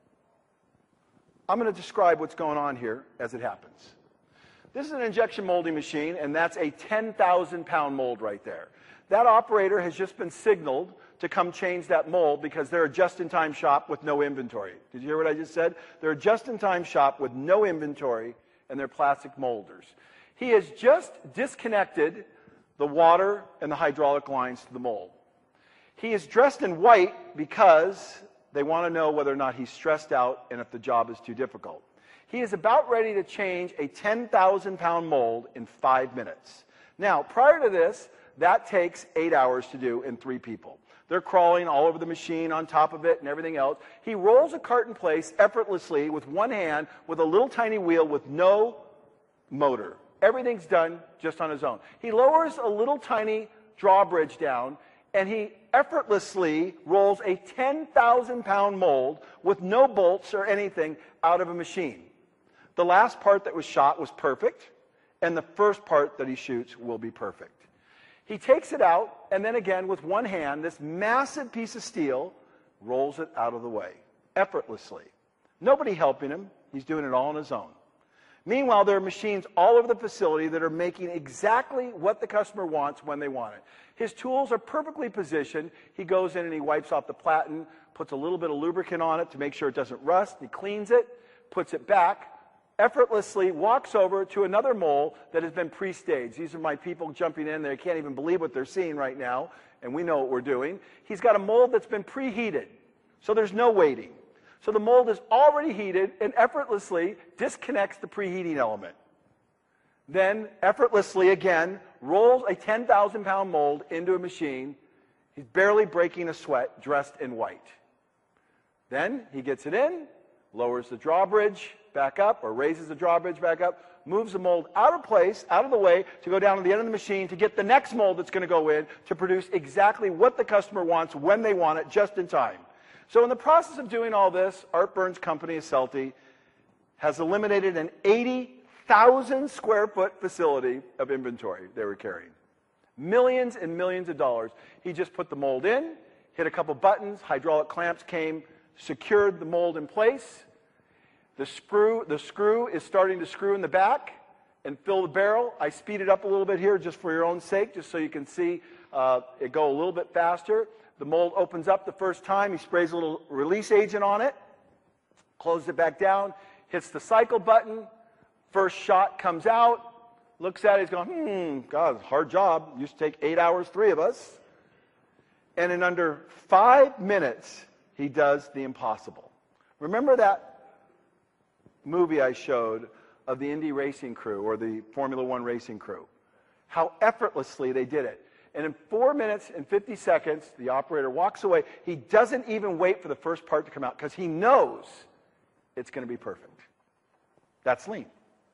I'm going to describe what's going on here as it happens. This is an injection molding machine, and that's a 10,000-pound mold right there. That operator has just been signaled to come change that mold because they're a just-in-time shop with no inventory. Did you hear what I just said? They're a just-in-time shop with no inventory, and they're plastic molders. He has just disconnected the water and the hydraulic lines to the mold. He is dressed in white because they want to know whether or not he's stressed out and if the job is too difficult. He is about ready to change a 10,000-pound mold in 5 minutes. Now, prior to this, that takes 8 hours to do in 3 people. They're crawling all over the machine on top of it and everything else. He rolls a cart in place effortlessly with one hand with a little tiny wheel with no motor. Everything's done just on his own. He lowers a little tiny drawbridge down, and he effortlessly rolls a 10,000-pound mold with no bolts or anything out of a machine. The last part that was shot was perfect, and the first part that he shoots will be perfect. He takes it out, and then again, with one hand, this massive piece of steel rolls it out of the way, effortlessly. Nobody helping him. He's doing it all on his own. Meanwhile, there are machines all over the facility that are making exactly what the customer wants when they want it. His tools are perfectly positioned. He goes in and he wipes off the platen, puts a little bit of lubricant on it to make sure it doesn't rust. He cleans it, puts it back, effortlessly walks over to another mold that has been pre-staged. These are my people jumping in. They can't even believe what they're seeing right now, and we know what we're doing. He's got a mold that's been preheated, so there's no waiting. So the mold is already heated and effortlessly disconnects the preheating element. Then, effortlessly again, rolls a 10,000-pound mold into a machine. He's barely breaking a sweat, dressed in white. Then he gets it in, lowers the drawbridge back up, or raises the drawbridge back up, moves the mold out of place, out of the way, to go down to the end of the machine to get the next mold that's going to go in to produce exactly what the customer wants when they want it, just in time. So in the process of doing all this, Art Burns' company, Acelti, has eliminated an 80,000 square foot facility of inventory they were carrying. Millions and millions of dollars. He just put the mold in, hit a couple buttons, hydraulic clamps came, secured the mold in place. The screw is starting to screw in the back and fill the barrel. I speed it up a little bit here just for your own sake, just so you can see it go a little bit faster. The mold opens up the first time. He sprays a little release agent on it, closes it back down, hits the cycle button. First shot comes out, looks at it, he's going, God, hard job. Used to take 8 hours, 3 of us. And in under 5 minutes, he does the impossible. Remember that movie I showed of the Indy racing crew, or the Formula One racing crew? How effortlessly they did it. And in 4 minutes and 50 seconds, the operator walks away. He doesn't even wait for the first part to come out because he knows it's going to be perfect. That's lean.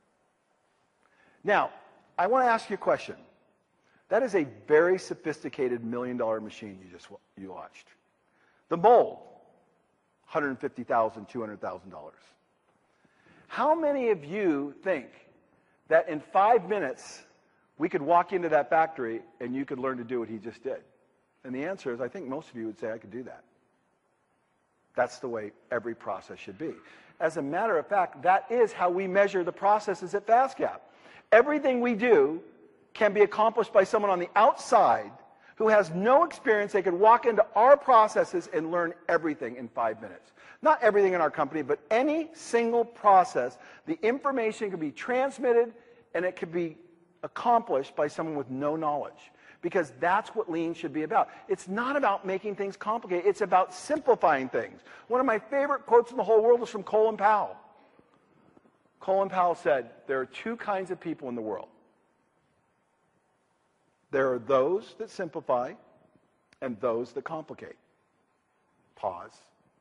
Now, I want to ask you a question. That is a very sophisticated $1 million machine you watched. The mold, $150,000, $200,000. How many of you think that in 5 minutes we could walk into that factory and you could learn to do what he just did? And the answer is, I think most of you would say I could do that. That's the way every process should be. As a matter of fact, that is how we measure the processes at FastCap. Everything we do can be accomplished by someone on the outside who has no experience. They could walk into our processes and learn everything in 5 minutes. Not everything in our company, but any single process. The information can be transmitted and it can be accomplished by someone with no knowledge. because that's what lean should be about. It's not about making things complicated. It's about simplifying things. One of my favorite quotes in the whole world is from Colin Powell. Colin Powell said, there are two kinds of people in the world. There are those that simplify and those that complicate. Pause.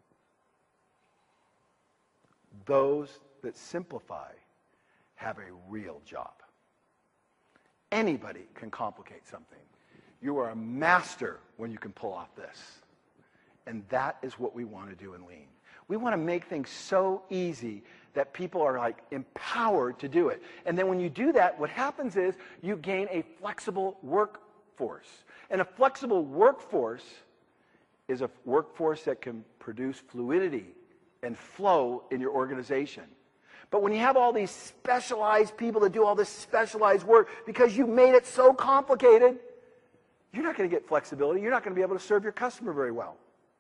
Those that simplify have a real job. Anybody can complicate something. You are a master when you can pull off this. And that is what we want to do in Lean. We want to make things so easy that people are like empowered to do it. And then when you do that, what happens is you gain a flexible workforce. And a flexible workforce is a workforce that can produce fluidity and flow in your organization. But when you have all these specialized people that do all this specialized work because you made it so complicated, you're not going to get flexibility. You're not going to be able to serve your customer very well.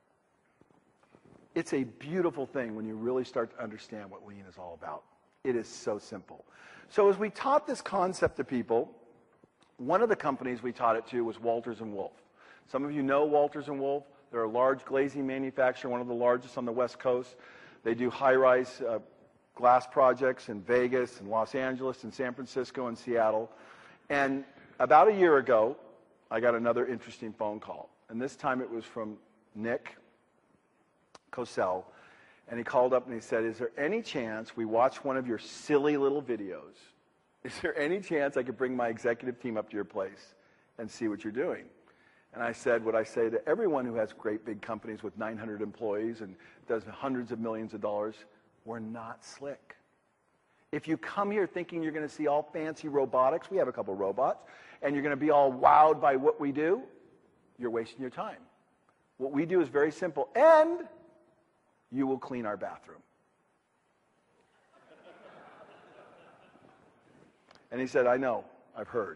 It's a beautiful thing when you really start to understand what Lean is all about. It is so simple. So as we taught this concept to people, one of the companies we taught it to was Wolters & Wolff. Some of you know Wolters & Wolff. They're a large glazing manufacturer, one of the largest on the West Coast. They do high-rise glass projects in Vegas and Los Angeles and San Francisco and Seattle. And about a year ago, I got another interesting phone call. And this time it was from Nick Cosell. And he called up and he said, is there any chance we watch one of your silly little videos? Is there any chance I could bring my executive team up to your place and see what you're doing? And I said what I say to everyone who has great big companies with 900 employees and does hundreds of millions of dollars. We're not slick. If you come here thinking you're going to see all fancy robotics, we have a couple robots, and you're going to be all wowed by what we do, you're wasting your time. What we do is very simple, and you will clean our bathroom. And he said, I know, I've heard.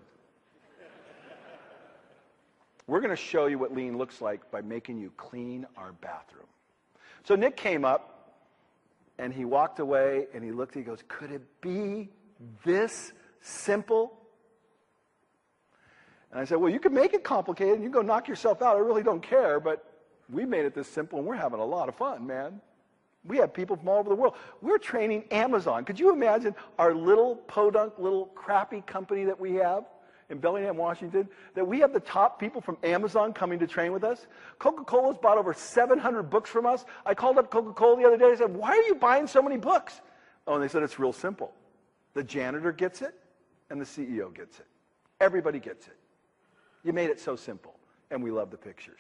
We're going to show you what Lean looks like by making you clean our bathroom. So Nick came up, and he walked away, and he looked, and he goes, could it be this simple? And I said, well, you can make it complicated, and you can go knock yourself out. I really don't care, but we made it this simple, and we're having a lot of fun, man. We have people from all over the world. We're training Amazon. Could you imagine our little podunk, little crappy company that we have in Bellingham, Washington, that we have the top people from Amazon coming to train with us? Coca-Cola's bought over 700 books from us. I called up Coca-Cola the other day and said, why are you buying so many books? Oh, and they said, it's real simple. The janitor gets it, and the CEO gets it. Everybody gets it. You made it so simple, and we love the pictures.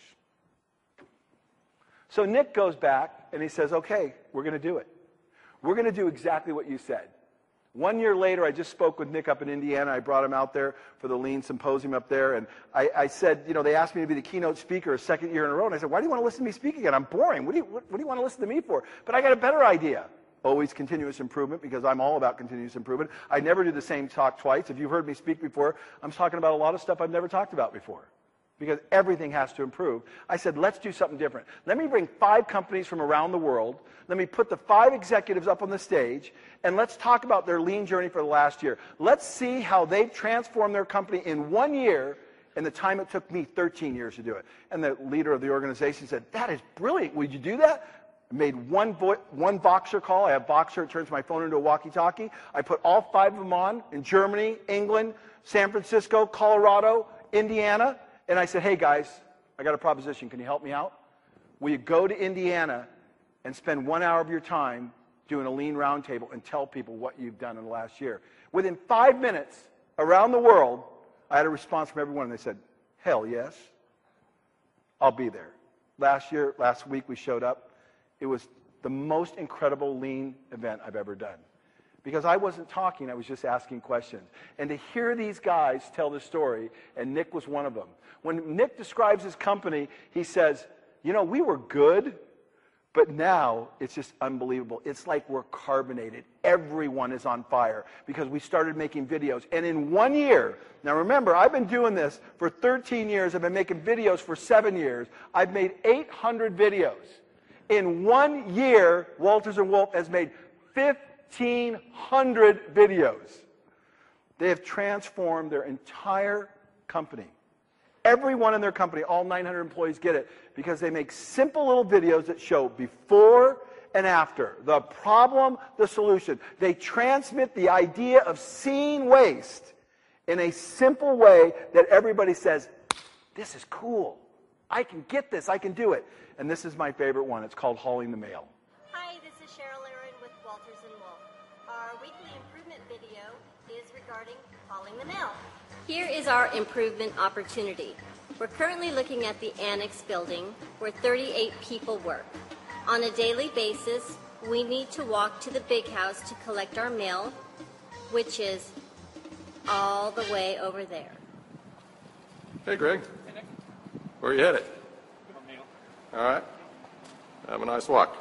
So Nick goes back, and he says, okay, we're going to do it. We're going to do exactly what you said. 1 year later, I just spoke with Nick up in Indiana. I brought him out there for the Lean Symposium up there. And I said, you know, they asked me to be the keynote speaker a second year in a row. And I said, why do you want to listen to me speak again? I'm boring. What do you want to listen to me for? But I got a better idea. Always continuous improvement, because I'm all about continuous improvement. I never do the same talk twice. If you've heard me speak before, I'm talking about a lot of stuff I've never talked about before, because everything has to improve. I said, let's do something different. Let me bring 5 companies from around the world. Let me put the 5 executives up on the stage, and let's talk about their lean journey for the last year. Let's see how they've transformed their company in 1 year in the time it took me 13 years to do it. And the leader of the organization said, that is brilliant. Would you do that? I made one Voxer call. I have Voxer. It turns my phone into a walkie-talkie. I put all 5 of them on in Germany, England, San Francisco, Colorado, Indiana. And I said, hey, guys, I got a proposition. Can you help me out? Will you go to Indiana and spend 1 hour of your time doing a lean roundtable and tell people what you've done in the last year? Within 5 minutes, around the world, I had a response from everyone. And they said, hell yes, I'll be there. Last week, we showed up. It was the most incredible lean event I've ever done. Because I wasn't talking, I was just asking questions. And to hear these guys tell the story, and Nick was one of them. When Nick describes his company, he says, you know, we were good, but now it's just unbelievable. It's like we're carbonated. Everyone is on fire because we started making videos. And in 1 year, now remember, I've been doing this for 13 years. I've been making videos for 7 years. I've made 800 videos. In 1 year, Wolters & Wolff has made 1,500 videos. They have transformed their entire company Everyone in their company, all 900 employees, get it because they make simple little videos that show before and after, the problem, the solution. They transmit the idea of seeing waste in a simple way that everybody says, this is cool. I can get this. I can do it. And this is my favorite one. It's called Hauling the Mail. Hi, this is Cheryl Aaron with Walters & Wolf. Our weekly improvement video is regarding hauling the mail. Here is our improvement opportunity. We're currently looking at the annex building where 38 people work. On a daily basis, we need to walk to the big house to collect our mail, which is all the way over there. Hey, Greg. Where are you headed? All right. Have a nice walk.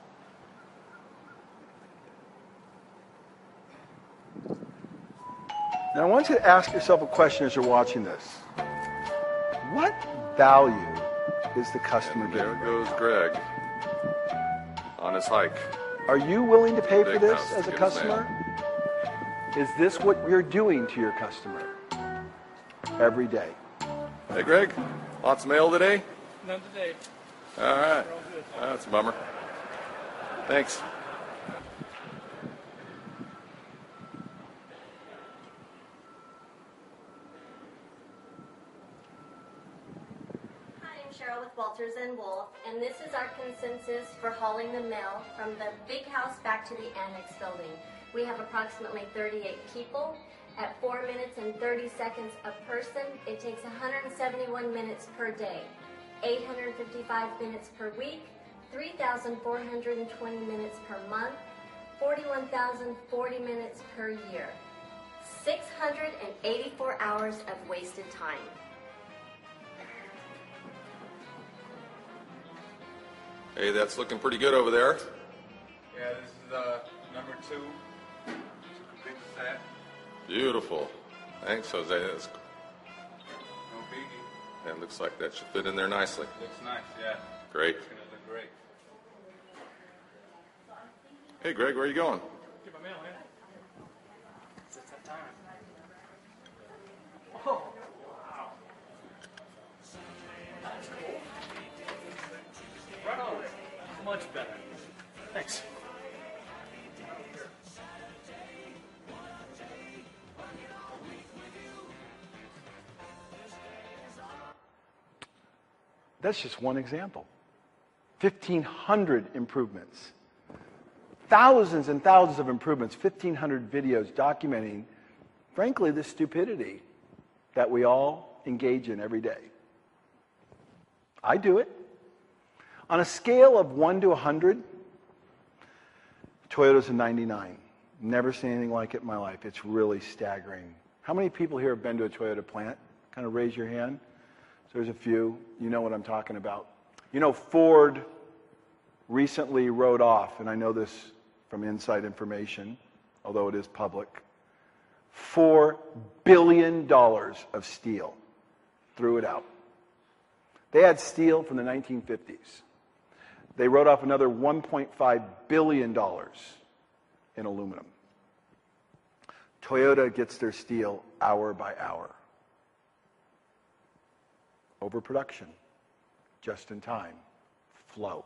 Now, I want you to ask yourself a question as you're watching this. What value is the customer And getting? there goes Greg on his hike. Are you willing to pay for Big this house, as a get his customer? Is this what you're doing to your customer every day? Hey, Greg. Lots of mail today? None today. All right. That's a bummer. Thanks. Hi, I'm Cheryl with Walters & Wolf, and this is our consensus for hauling the mail from the big house back to the annex building. We have approximately 38 people. At 4 minutes and 30 seconds a person, it takes 171 minutes per day, 855 minutes per week, 3,420 minutes per month, 41,040 minutes per year, 684 hours of wasted time. Hey, that's looking pretty good over there. Yeah, this is number 2. Complete the set. Beautiful. Thanks, Jose. That's, No biggie. that looks like that should fit in there nicely. Looks nice, yeah. Great. It's gonna look great. Hey, Greg, where are you going? Get my mail in. It's that time. Right on. Much better. Thanks. That's just one example. 1,500 improvements. Thousands and thousands of improvements. 1,500 videos documenting, frankly, the stupidity that we all engage in every day. I do it. On a scale of 1 to 100, Toyota's a 99. Never seen anything like it in my life. It's really staggering. How many people here have been to a Toyota plant? Kind of raise your hand. So there's a few. You know what I'm talking about. You know, Ford recently wrote off, and I know this from inside information, although it is public, $4 billion of steel. Threw it out. They had steel from the 1950s. They wrote off another $1.5 billion in aluminum. Toyota gets their steel hour by hour. Overproduction, just in time, flow.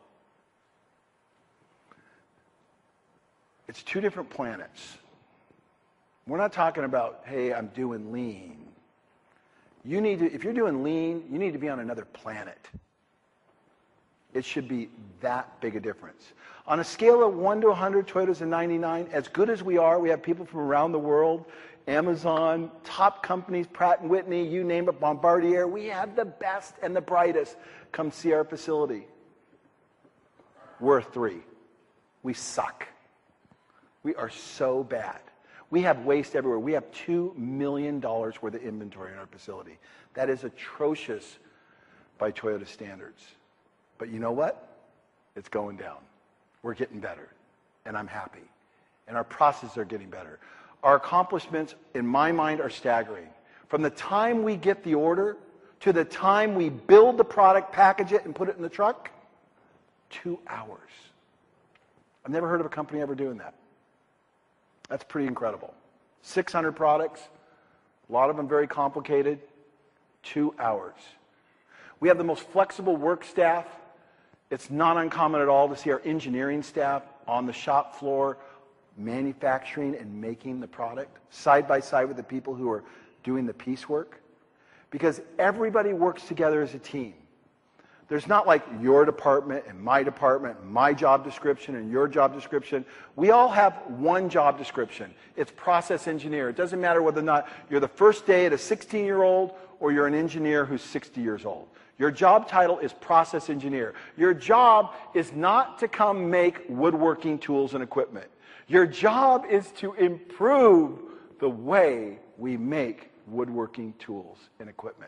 It's two different planets. We're not talking about, hey, I'm doing lean. You need to, if you're doing lean, you need to be on another planet. It should be that big a difference. On a scale of 1 to 100, Toyota's a 99. As good as we are, we have people from around the world, Amazon, top companies, Pratt & Whitney, you name it, Bombardier. We have the best and the brightest come see our facility. We're a 3. We suck. We are so bad. We have waste everywhere. We have $2 million worth of inventory in our facility. That is atrocious by Toyota standards. But you know what? It's going down. We're getting better, and I'm happy. And our processes are getting better. Our accomplishments, in my mind, are staggering. From the time we get the order to the time we build the product, package it, and put it in the truck, 2 hours. I've never heard of a company ever doing that. That's pretty incredible. 600 products, a lot of them very complicated. 2 hours. We have the most flexible work staff. It's not uncommon at all to see our engineering staff on the shop floor manufacturing and making the product side by side with the people who are doing the piecework, because everybody works together as a team. There's not like your department and my job description and your job description. We all have one job description. It's process engineer. It doesn't matter whether or not you're the first day at a 16-year-old or you're an engineer who's 60 years old. Your job title is process engineer. Your job is not to come make woodworking tools and equipment. Your job is to improve the way we make woodworking tools and equipment.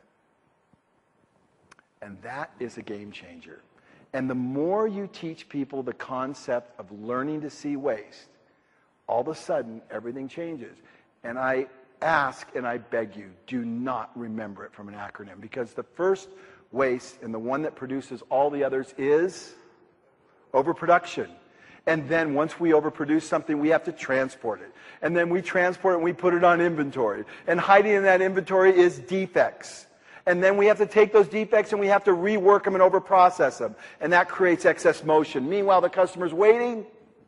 And that is a game changer. And the more you teach people the concept of learning to see waste, all of a sudden everything changes. And I ask and I beg you, do not remember it from an acronym, because the first waste and the one that produces all the others is overproduction. And then once we overproduce something, we have to transport it. And then we transport it and we put it on inventory. And hiding in that inventory is defects. And then we have to take those defects and we have to rework them and overprocess them. And that creates excess motion. Meanwhile, the customer's waiting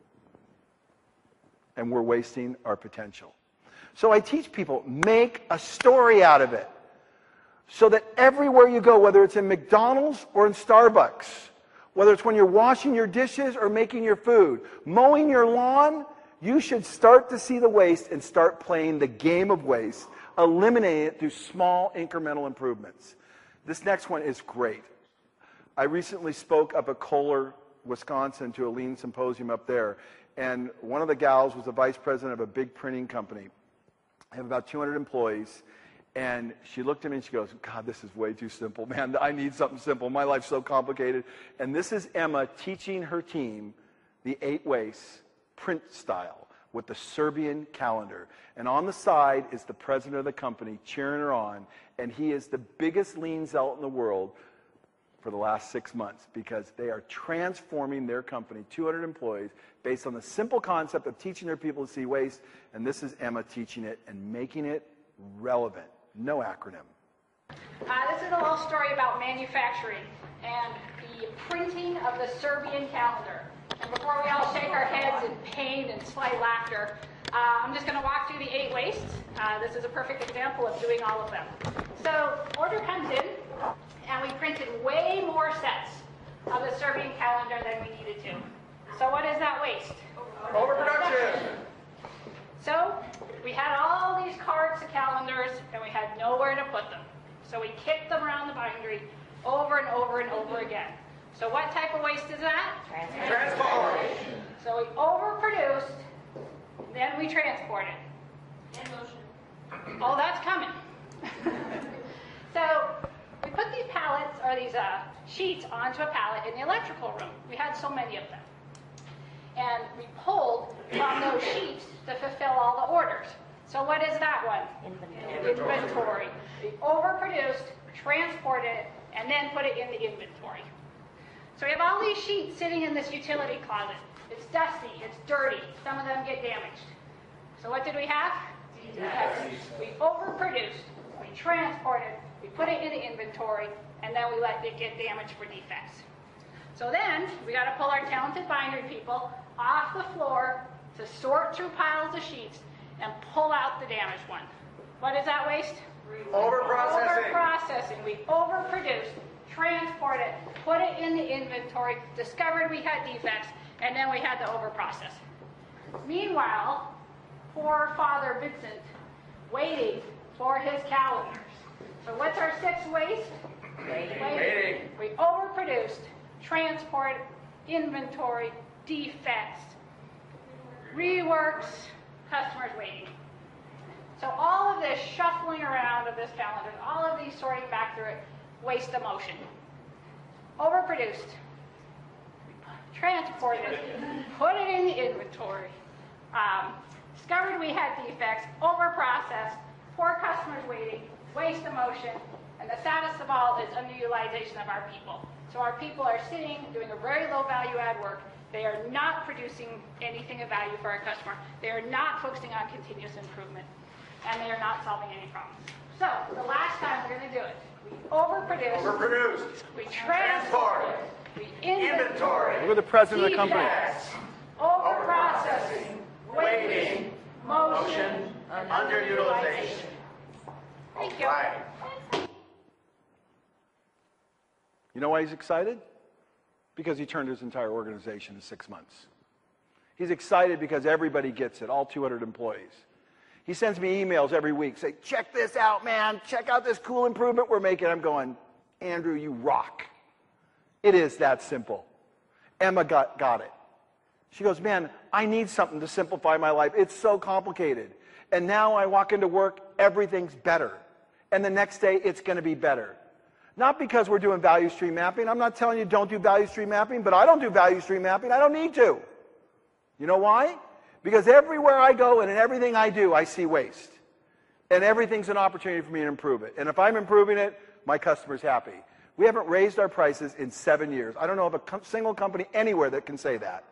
and we're wasting our potential. So I teach people, make a story out of it. So that everywhere you go, whether it's in McDonald's or in Starbucks, whether it's when you're washing your dishes or making your food, mowing your lawn, you should start to see the waste and start playing the game of waste, eliminating it through small incremental improvements. This next one is great. I recently spoke up at Kohler, Wisconsin, to a lean symposium up there, and one of the gals was the vice president of a big printing company. I have about 200 employees. And she looked at me and she goes, God, this is way too simple, man. I need something simple. My life's so complicated. And this is Emma teaching her team the 8 wastes print style with the Serbian calendar. And on the side is the president of the company cheering her on. And he is the biggest lean zealot in the world for the last 6 months, because they are transforming their company, 200 employees, based on the simple concept of teaching their people to see waste. And this is Emma teaching it and making it relevant. No acronym. This is a little story about manufacturing and the printing of the Serbian calendar. And before we all shake our heads in pain and slight laughter, I'm just going to walk through the 8 wastes. This is a perfect example of doing all of them. So order comes in, and we printed way more sets of the Serbian calendar than we needed to. So what is that waste? Overproduction. So we had all these cards of calendars, and we had nowhere to put them. So we kicked them around the bindery over and over and over again. So what type of waste is that? Transport. So we overproduced, then we transported. And motion. Oh, that's coming. So we put these pallets, or these sheets, onto a pallet in the electrical room. We had so many of them. And we pulled from those sheets to fulfill all the orders. So what is that one? Inventory. We overproduced, transported it, and then put it in the inventory. So we have all these sheets sitting in this utility closet. It's dusty, it's dirty, some of them get damaged. So what did we have? Defects. We overproduced, we transported, we put it in the inventory, and then we let it get damaged for defects. So then, we got to pull our talented bindery people off the floor to sort through piles of sheets and pull out the damaged one. What is that waste? Overprocessing. Overprocessing. We overproduced, transported, put it in the inventory, discovered we had defects, and then we had to overprocess. Meanwhile, poor Father Vincent waiting for his calendars. So what's our 6th waste? Waiting. We overproduced, transport, inventory, defects, reworks, customers waiting. So all of this shuffling around of this calendar, all of these sorting back through it, waste of motion. Overproduced, transported, put it in the inventory, discovered we had defects, overprocessed, poor customers waiting, waste of motion, and the saddest of all is underutilization of our people. So our people are sitting, doing a very low value add work. They are not producing anything of value for our customer. They are not focusing on continuous improvement. And they are not solving any problems. So the last time we're going to do it. overproduce, we transport, we inventory, Look at the president of the company. defects, overprocessing, waiting, motion, underutilization. Thank you. You know why he's excited? Because he turned his entire organization in 6 months. He's excited because everybody gets it, all 200 employees. He sends me emails every week, say, check this out, man. Check out this cool improvement we're making. I'm going, Andrew, you rock. It is that simple. Emma got it. She goes, man, I need something to simplify my life. It's so complicated. And now I walk into work, everything's better. And the next day, it's going to be better. Not because we're doing value stream mapping. I'm not telling you don't do value stream mapping, but I don't do value stream mapping. I don't need to. You know why? Because everywhere I go and in everything I do, I see waste. And everything's an opportunity for me to improve it. And if I'm improving it, my customer's happy. We haven't raised our prices in 7 years. I don't know of a single company anywhere that can say that.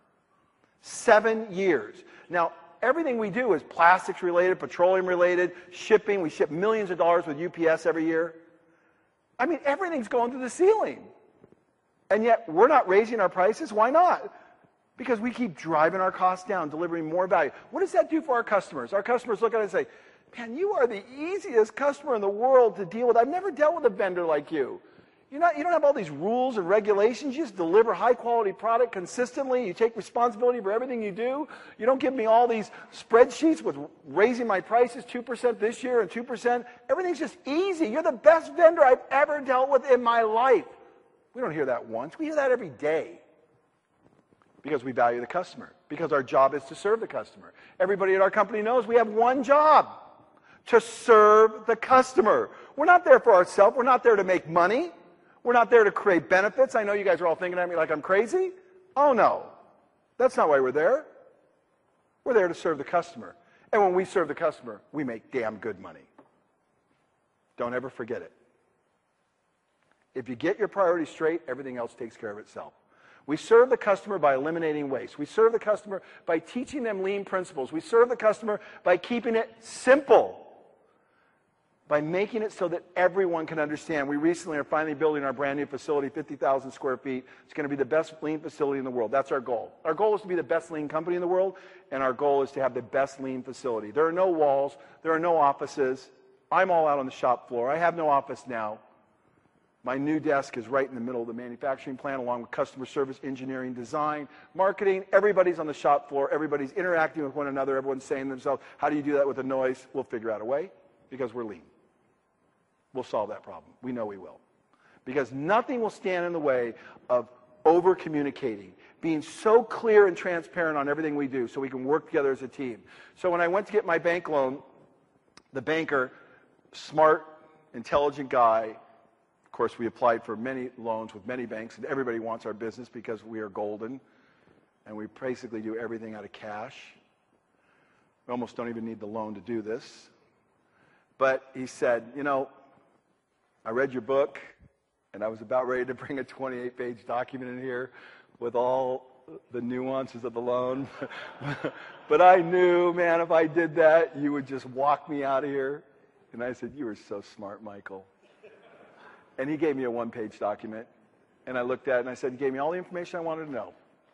7 years. Now, everything we do is plastics related, petroleum related, shipping. We ship millions of dollars with UPS every year. I mean, everything's going to the ceiling. And yet, we're not raising our prices. Why not? Because we keep driving our costs down, delivering more value. What does that do for our customers? Our customers look at it and say, man, you are the easiest customer in the world to deal with. I've never dealt with a vendor like you. You don't have all these rules and regulations. You just deliver high-quality product consistently. You take responsibility for everything you do. You don't give me all these spreadsheets with raising my prices 2% this year and 2%. Everything's just easy. You're the best vendor I've ever dealt with in my life. We don't hear that once. We hear that every day. Because we value the customer. Because our job is to serve the customer. Everybody at our company knows we have one job. To serve the customer. We're not there for ourselves. We're not there to make money. We're not there to create benefits. I know you guys are all thinking at me like I'm crazy. Oh, no. That's not why we're there. We're there to serve the customer. And when we serve the customer, we make damn good money. Don't ever forget it. If you get your priorities straight, everything else takes care of itself. We serve the customer by eliminating waste. We serve the customer by teaching them lean principles. We serve the customer by keeping it simple. By making it so that everyone can understand. We recently are finally building our brand new facility, 50,000 square feet. It's going to be the best lean facility in the world. That's our goal. Our goal is to be the best lean company in the world, and our goal is to have the best lean facility. There are no walls. There are no offices. I'm all out on the shop floor. I have no office now. My new desk is right in the middle of the manufacturing plant, along with customer service, engineering, design, marketing. Everybody's on the shop floor. Everybody's interacting with one another. Everyone's saying to themselves, how do you do that with the noise? We'll figure out a way, because we're lean. We'll solve that problem. We know we will. Because nothing will stand in the way of over-communicating, being so clear and transparent on everything we do so we can work together as a team. So when I went to get my bank loan, the banker, smart, intelligent guy, of course, we applied for many loans with many banks, and everybody wants our business because we are golden, and we basically do everything out of cash. We almost don't even need the loan to do this. But he said, I read your book, and I was about ready to bring a 28-page document in here with all the nuances of the loan. But I knew, man, if I did that, you would just walk me out of here. And I said, you are so smart, Michael. And he gave me a one-page document, and I looked at it, and I said, you gave me all the information I wanted to know.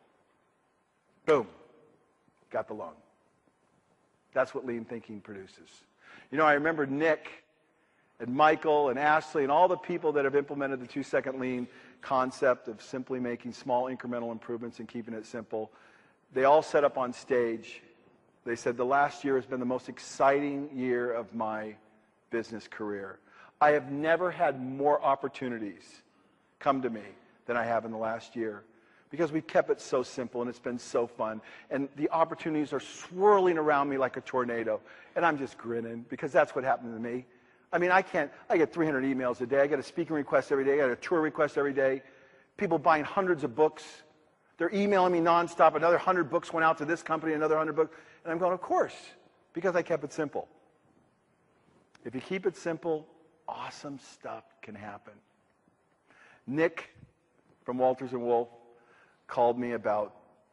Boom. Got the loan. That's what lean thinking produces. I remember Nick and Michael and Ashley and all the people that have implemented the 2-second lean concept of simply making small incremental improvements and keeping it simple. They all set up on stage. They said, the last year has been the most exciting year of my business career. I have never had more opportunities come to me than I have in the last year because we've kept it so simple and it's been so fun. And the opportunities are swirling around me like a tornado. And I'm just grinning because that's what happened to me. I mean, I get 300 emails a day. I get a speaking request every day. I get a tour request every day. People buying hundreds of books. They're emailing me nonstop. Another 100 books went out to this company, another 100 books. And I'm going, of course, because I kept it simple. If you keep it simple, awesome stuff can happen. Nick from Walters & Wolf called me about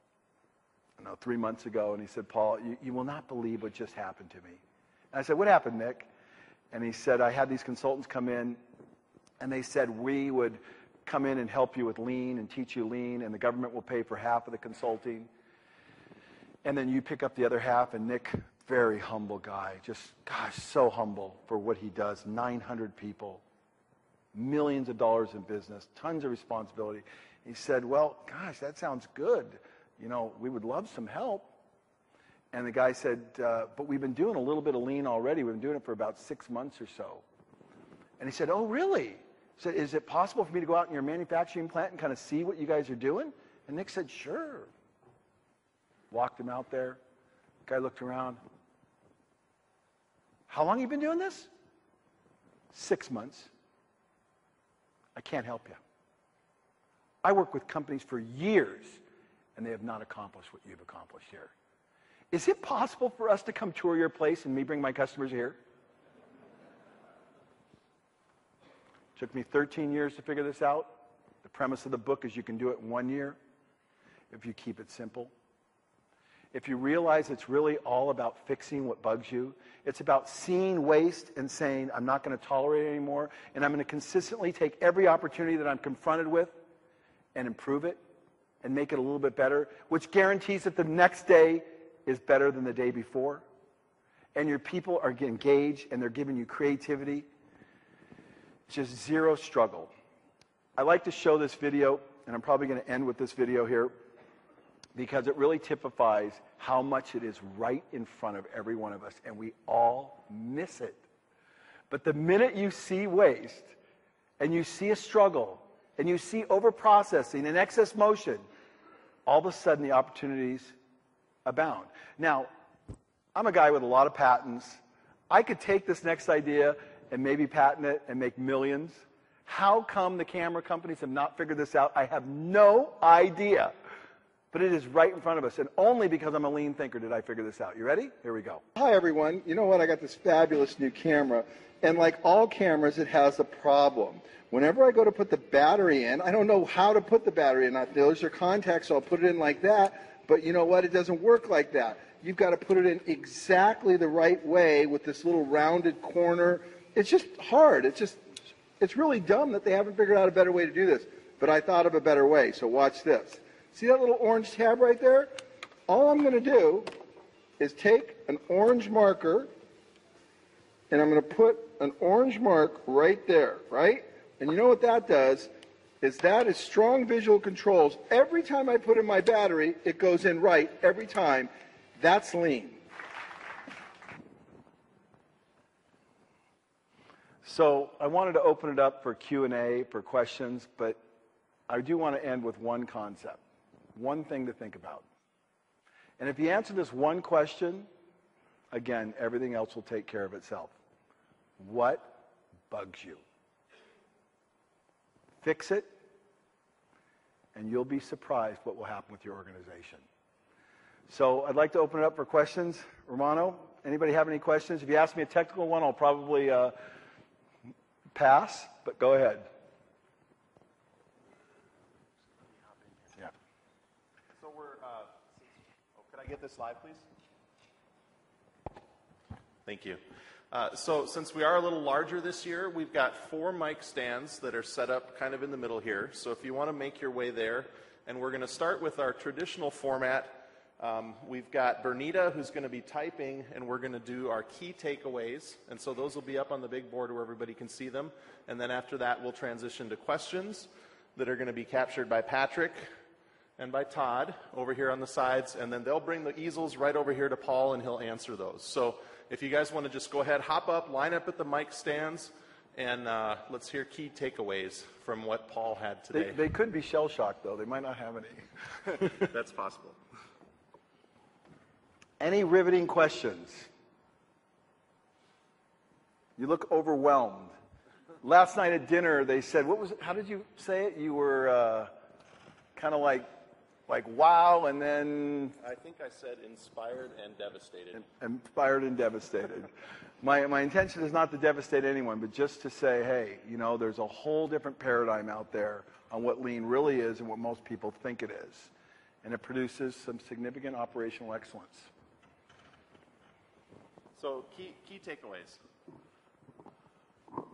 3 months ago, and he said, Paul, you will not believe what just happened to me. And I said, what happened, Nick? And he said, I had these consultants come in, And they said, we would come in and help you with lean and teach you lean, and the government will pay for half of the consulting. And then you pick up the other half, and Nick, very humble guy, just, gosh, so humble for what he does. 900 people, millions of dollars in business, tons of responsibility. He said, well, gosh, that sounds good. You know, we would love some help. And the guy said, but we've been doing a little bit of lean already. We've been doing it for about 6 months or so. And he said, oh, really? He said, is it possible for me to go out in your manufacturing plant and kind of see what you guys are doing? And Nick said, sure. Walked him out there. Guy looked around. How long have you been doing this? 6 months. I can't help you. I work with companies for years, and they have not accomplished what you've accomplished here. Is it possible for us to come tour your place and me bring my customers here? Took me 13 years to figure this out. The premise of the book is you can do it in 1 year if you keep it simple. If you realize it's really all about fixing what bugs you, it's about seeing waste and saying, I'm not going to tolerate it anymore, and I'm going to consistently take every opportunity that I'm confronted with and improve it and make it a little bit better, which guarantees that the next day is better than the day before. And your people are engaged and they're giving you creativity. Just zero struggle. I like to show this video, and I'm probably going to end with this video here, because it really typifies how much it is right in front of every one of us, and we all miss it. But the minute you see waste, and you see a struggle, and you see overprocessing and excess motion, all of a sudden the opportunities abound. Now, I'm a guy with a lot of patents. I could take this next idea and maybe patent it and make millions. How come the camera companies have not figured this out? I have no idea. But it is right in front of us, and only because I'm a lean thinker did I figure this out. You ready? Here we go. Hi, everyone. You know what? I got this fabulous new camera, and like all cameras, it has a problem. Whenever I go to put the battery in, I don't know how to put the battery in. Those are contacts, so I'll put it in like that, but you know what? It doesn't work like that. You've got to put it in exactly the right way with this little rounded corner. It's just hard. It's really dumb that they haven't figured out a better way to do this, but I thought of a better way, so watch this. See that little orange tab right there? All I'm going to do is take an orange marker, and I'm going to put an orange mark right there, right? And you know what that does? That is strong visual controls. Every time I put in my battery, it goes in right every time. That's lean. So I wanted to open it up for Q&A, for questions, but I do want to end with one concept. One thing to think about. And if you answer this one question, again, everything else will take care of itself. What bugs you? Fix it, and you'll be surprised what will happen with your organization. So I'd like to open it up for questions. Romano, anybody have any questions? If you ask me a technical one, I'll probably pass, but go ahead. Could I get this slide, please? Thank you. So since we are a little larger this year, we've got 4 mic stands that are set up kind of in the middle here. So if you want to make your way there, and we're going to start with our traditional format. We've got Bernita, who's going to be typing, and we're going to do our key takeaways. And so those will be up on the big board where everybody can see them. And then after that, we'll transition to questions that are going to be captured by Patrick and by Todd over here on the sides, and then they'll bring the easels right over here to Paul, and he'll answer those. So if you guys want to just go ahead, hop up, line up at the mic stands, and let's hear key takeaways from what Paul had today. They could be shell-shocked, though. They might not have any. That's possible. Any riveting questions? You look overwhelmed. Last night at dinner, they said, what was it? How did you say it? You were kind of like wow, and then... I think I said inspired and devastated. Inspired and devastated. My intention is not to devastate anyone, but just to say, hey, you know, there's a whole different paradigm out there on what lean really is and what most people think it is. And it produces some significant operational excellence. So key takeaways.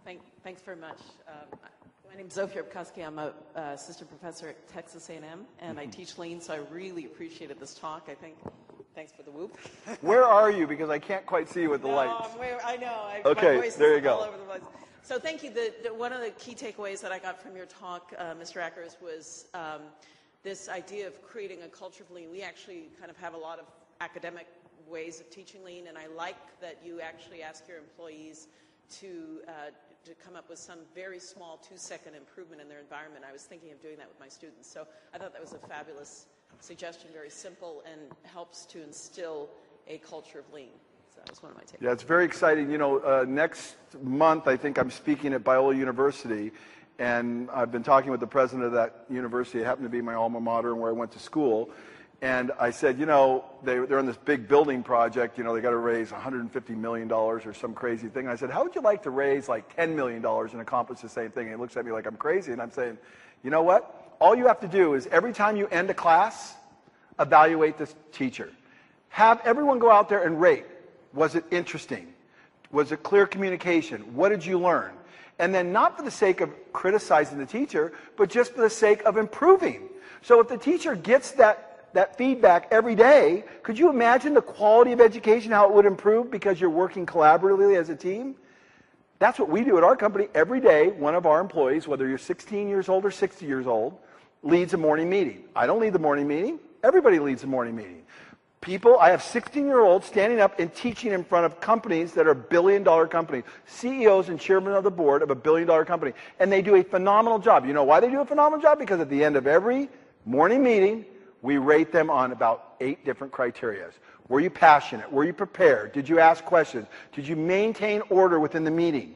Thanks very much. My name is Zofia Pkoski. I'm an assistant professor at Texas A&M, and I teach Lean, so I really appreciated this talk. I think. Thanks for the whoop. Where are you? Because I can't quite see you with the lights. I know. Okay, my voice there is you go. all over the place. So thank you. One of the key takeaways that I got from your talk, Mr. Ackers, was this idea of creating a culture of Lean. We actually kind of have a lot of academic ways of teaching Lean, and I like that you actually ask your employees to come up with some very small 2-second improvement in their environment. I was thinking of doing that with my students. So I thought that was a fabulous suggestion, very simple, and helps to instill a culture of Lean. So that was one of my takeaways. Yeah, it's very exciting. You know, next month I think I'm speaking at Biola University, and I've been talking with the president of that university. It happened to be my alma mater and where I went to school. And I said, you know, they're on this big building project. You know, they got to raise $150 million or some crazy thing. And I said, how would you like to raise like $10 million and accomplish the same thing? And he looks at me like I'm crazy. And I'm saying, you know what? All you have to do is every time you end a class, evaluate this teacher. Have everyone go out there and rate. Was it interesting? Was it clear communication? What did you learn? And then not for the sake of criticizing the teacher, but just for the sake of improving. So if the teacher gets that feedback every day, could you imagine the quality of education, how it would improve because you're working collaboratively as a team? That's what we do at our company. Every day, one of our employees, whether you're 16 years old or 60 years old, leads a morning meeting. I don't lead the morning meeting. Everybody leads the morning meeting. I have 16-year-olds standing up and teaching in front of companies that are billion-dollar companies, CEOs and chairmen of the board of a billion-dollar company, and they do a phenomenal job. You know why they do a phenomenal job? Because at the end of every morning meeting, we rate them on about 8 different criteria. Were you passionate? Were you prepared? Did you ask questions? Did you maintain order within the meeting?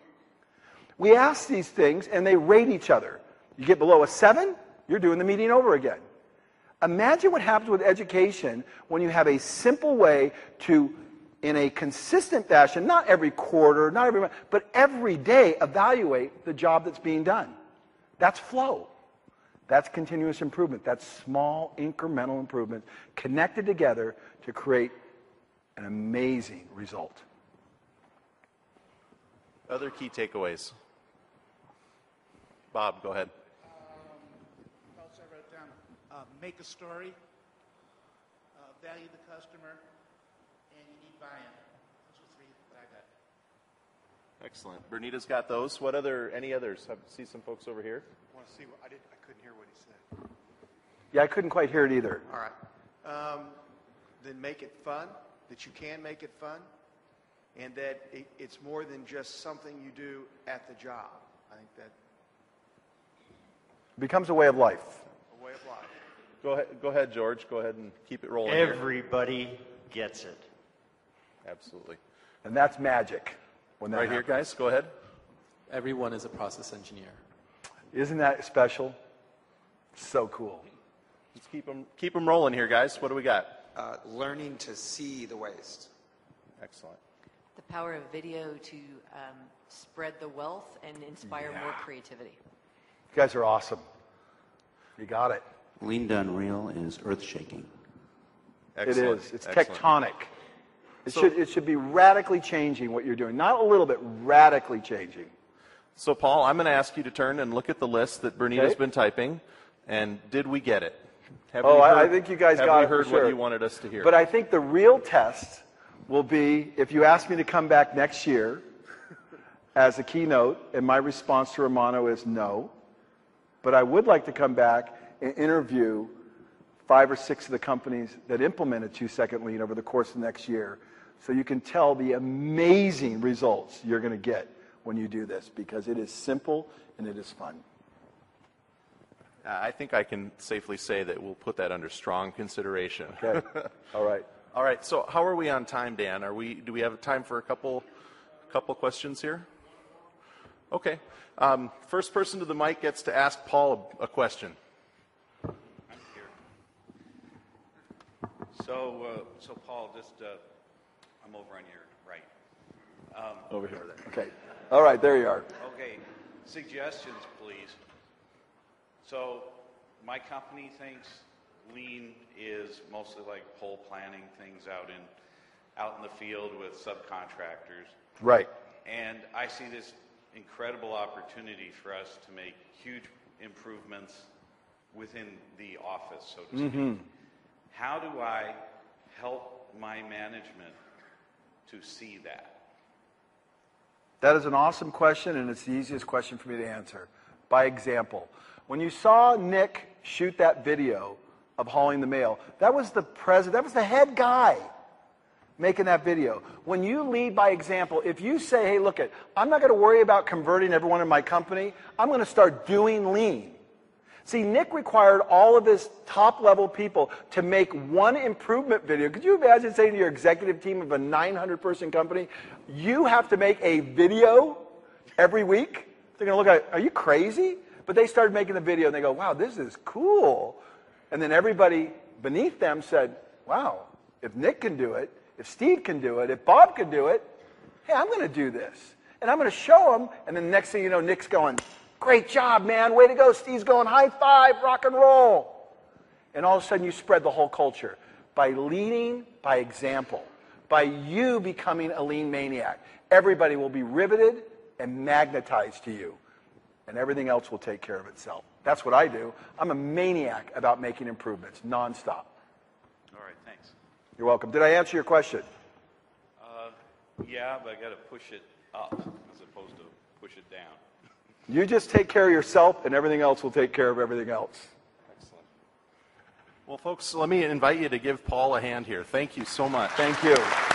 We ask these things, and they rate each other. You get below a 7, you're doing the meeting over again. Imagine what happens with education when you have a simple way to, in a consistent fashion, not every quarter, not every month, but every day, evaluate the job that's being done. That's flow. That's continuous improvement. That's small incremental improvement connected together to create an amazing result. Other key takeaways. Bob, go ahead. Notes I wrote down. Make a story, value the customer, and you need buy-in. Those are 3 that I got. Excellent. Bernita's got those. Any others? I see some folks over here. I want to see I couldn't hear what he said. Yeah, I couldn't quite hear it either. All right. Then make it fun, that you can make it fun, and that it's more than just something you do at the job. I think that becomes a way of life. A way of life. Go ahead, George. Go ahead and keep it rolling. Here. Everybody gets it. Absolutely. And that's magic. When that right happens. Here, guys. Go ahead. Everyone is a process engineer. Isn't that special? So cool. Let's keep them rolling here, guys. What do we got? Learning to see the waste. Excellent. The power of video to spread the wealth and inspire more creativity. You guys are awesome. You got it. Lean done real is earth-shaking. Excellent. It is. It's Excellent. tectonic. It should be radically changing what you're doing. Not a little bit, radically changing. So, Paul, I'm going to ask you to turn and look at the list that Bernita's been typing. And did we get it? I think you guys got it. Have we heard what you wanted us to hear? But I think the real test will be if you ask me to come back next year as a keynote, and my response to Romano is no. But I would like to come back and interview 5 or 6 of the companies that implemented 2-second lean over the course of the next year, so you can tell the amazing results you're going to get when you do this, because it is simple and it is fun. I think I can safely say that we'll put that under strong consideration. Okay. All right. All right. So how are we on time, Dan? Do we have time for a couple questions here? Okay. First person to the mic gets to ask Paul a question. So Paul, I'm over on your right. Over here. Okay. All right, there you are. Okay. Suggestions, please. So my company thinks lean is mostly like pole planning things out in the field with subcontractors. Right. And I see this incredible opportunity for us to make huge improvements within the office, so to speak. How do I help my management to see that? That is an awesome question, and it's the easiest question for me to answer. By example, when you saw Nick shoot that video of hauling the mail, that was the president, that was the head guy making that video. When you lead by example, if you say, hey, look, I'm not going to worry about converting everyone in my company, I'm going to start doing lean. See, Nick required all of his top-level people to make one improvement video. Could you imagine saying to your executive team of a 900-person company, you have to make a video every week? They're going to look at it, are you crazy? But they started making the video, and they go, wow, this is cool. And then everybody beneath them said, wow, if Nick can do it, if Steve can do it, if Bob can do it, hey, I'm going to do this. And I'm going to show them. And then the next thing you know, Nick's going, great job, man. Way to go. Steve's going, high five, rock and roll. And all of a sudden, you spread the whole culture by leading by example, by you becoming a lean maniac. Everybody will be riveted and magnetized to you, and everything else will take care of itself. That's what I do. I'm a maniac about making improvements, nonstop. All right, thanks. You're welcome. Did I answer your question? Yeah, but I got to push it up as opposed to push it down. You just take care of yourself, and everything else will take care of everything else. Excellent. Well, folks, let me invite you to give Paul a hand here. Thank you so much. Thank you.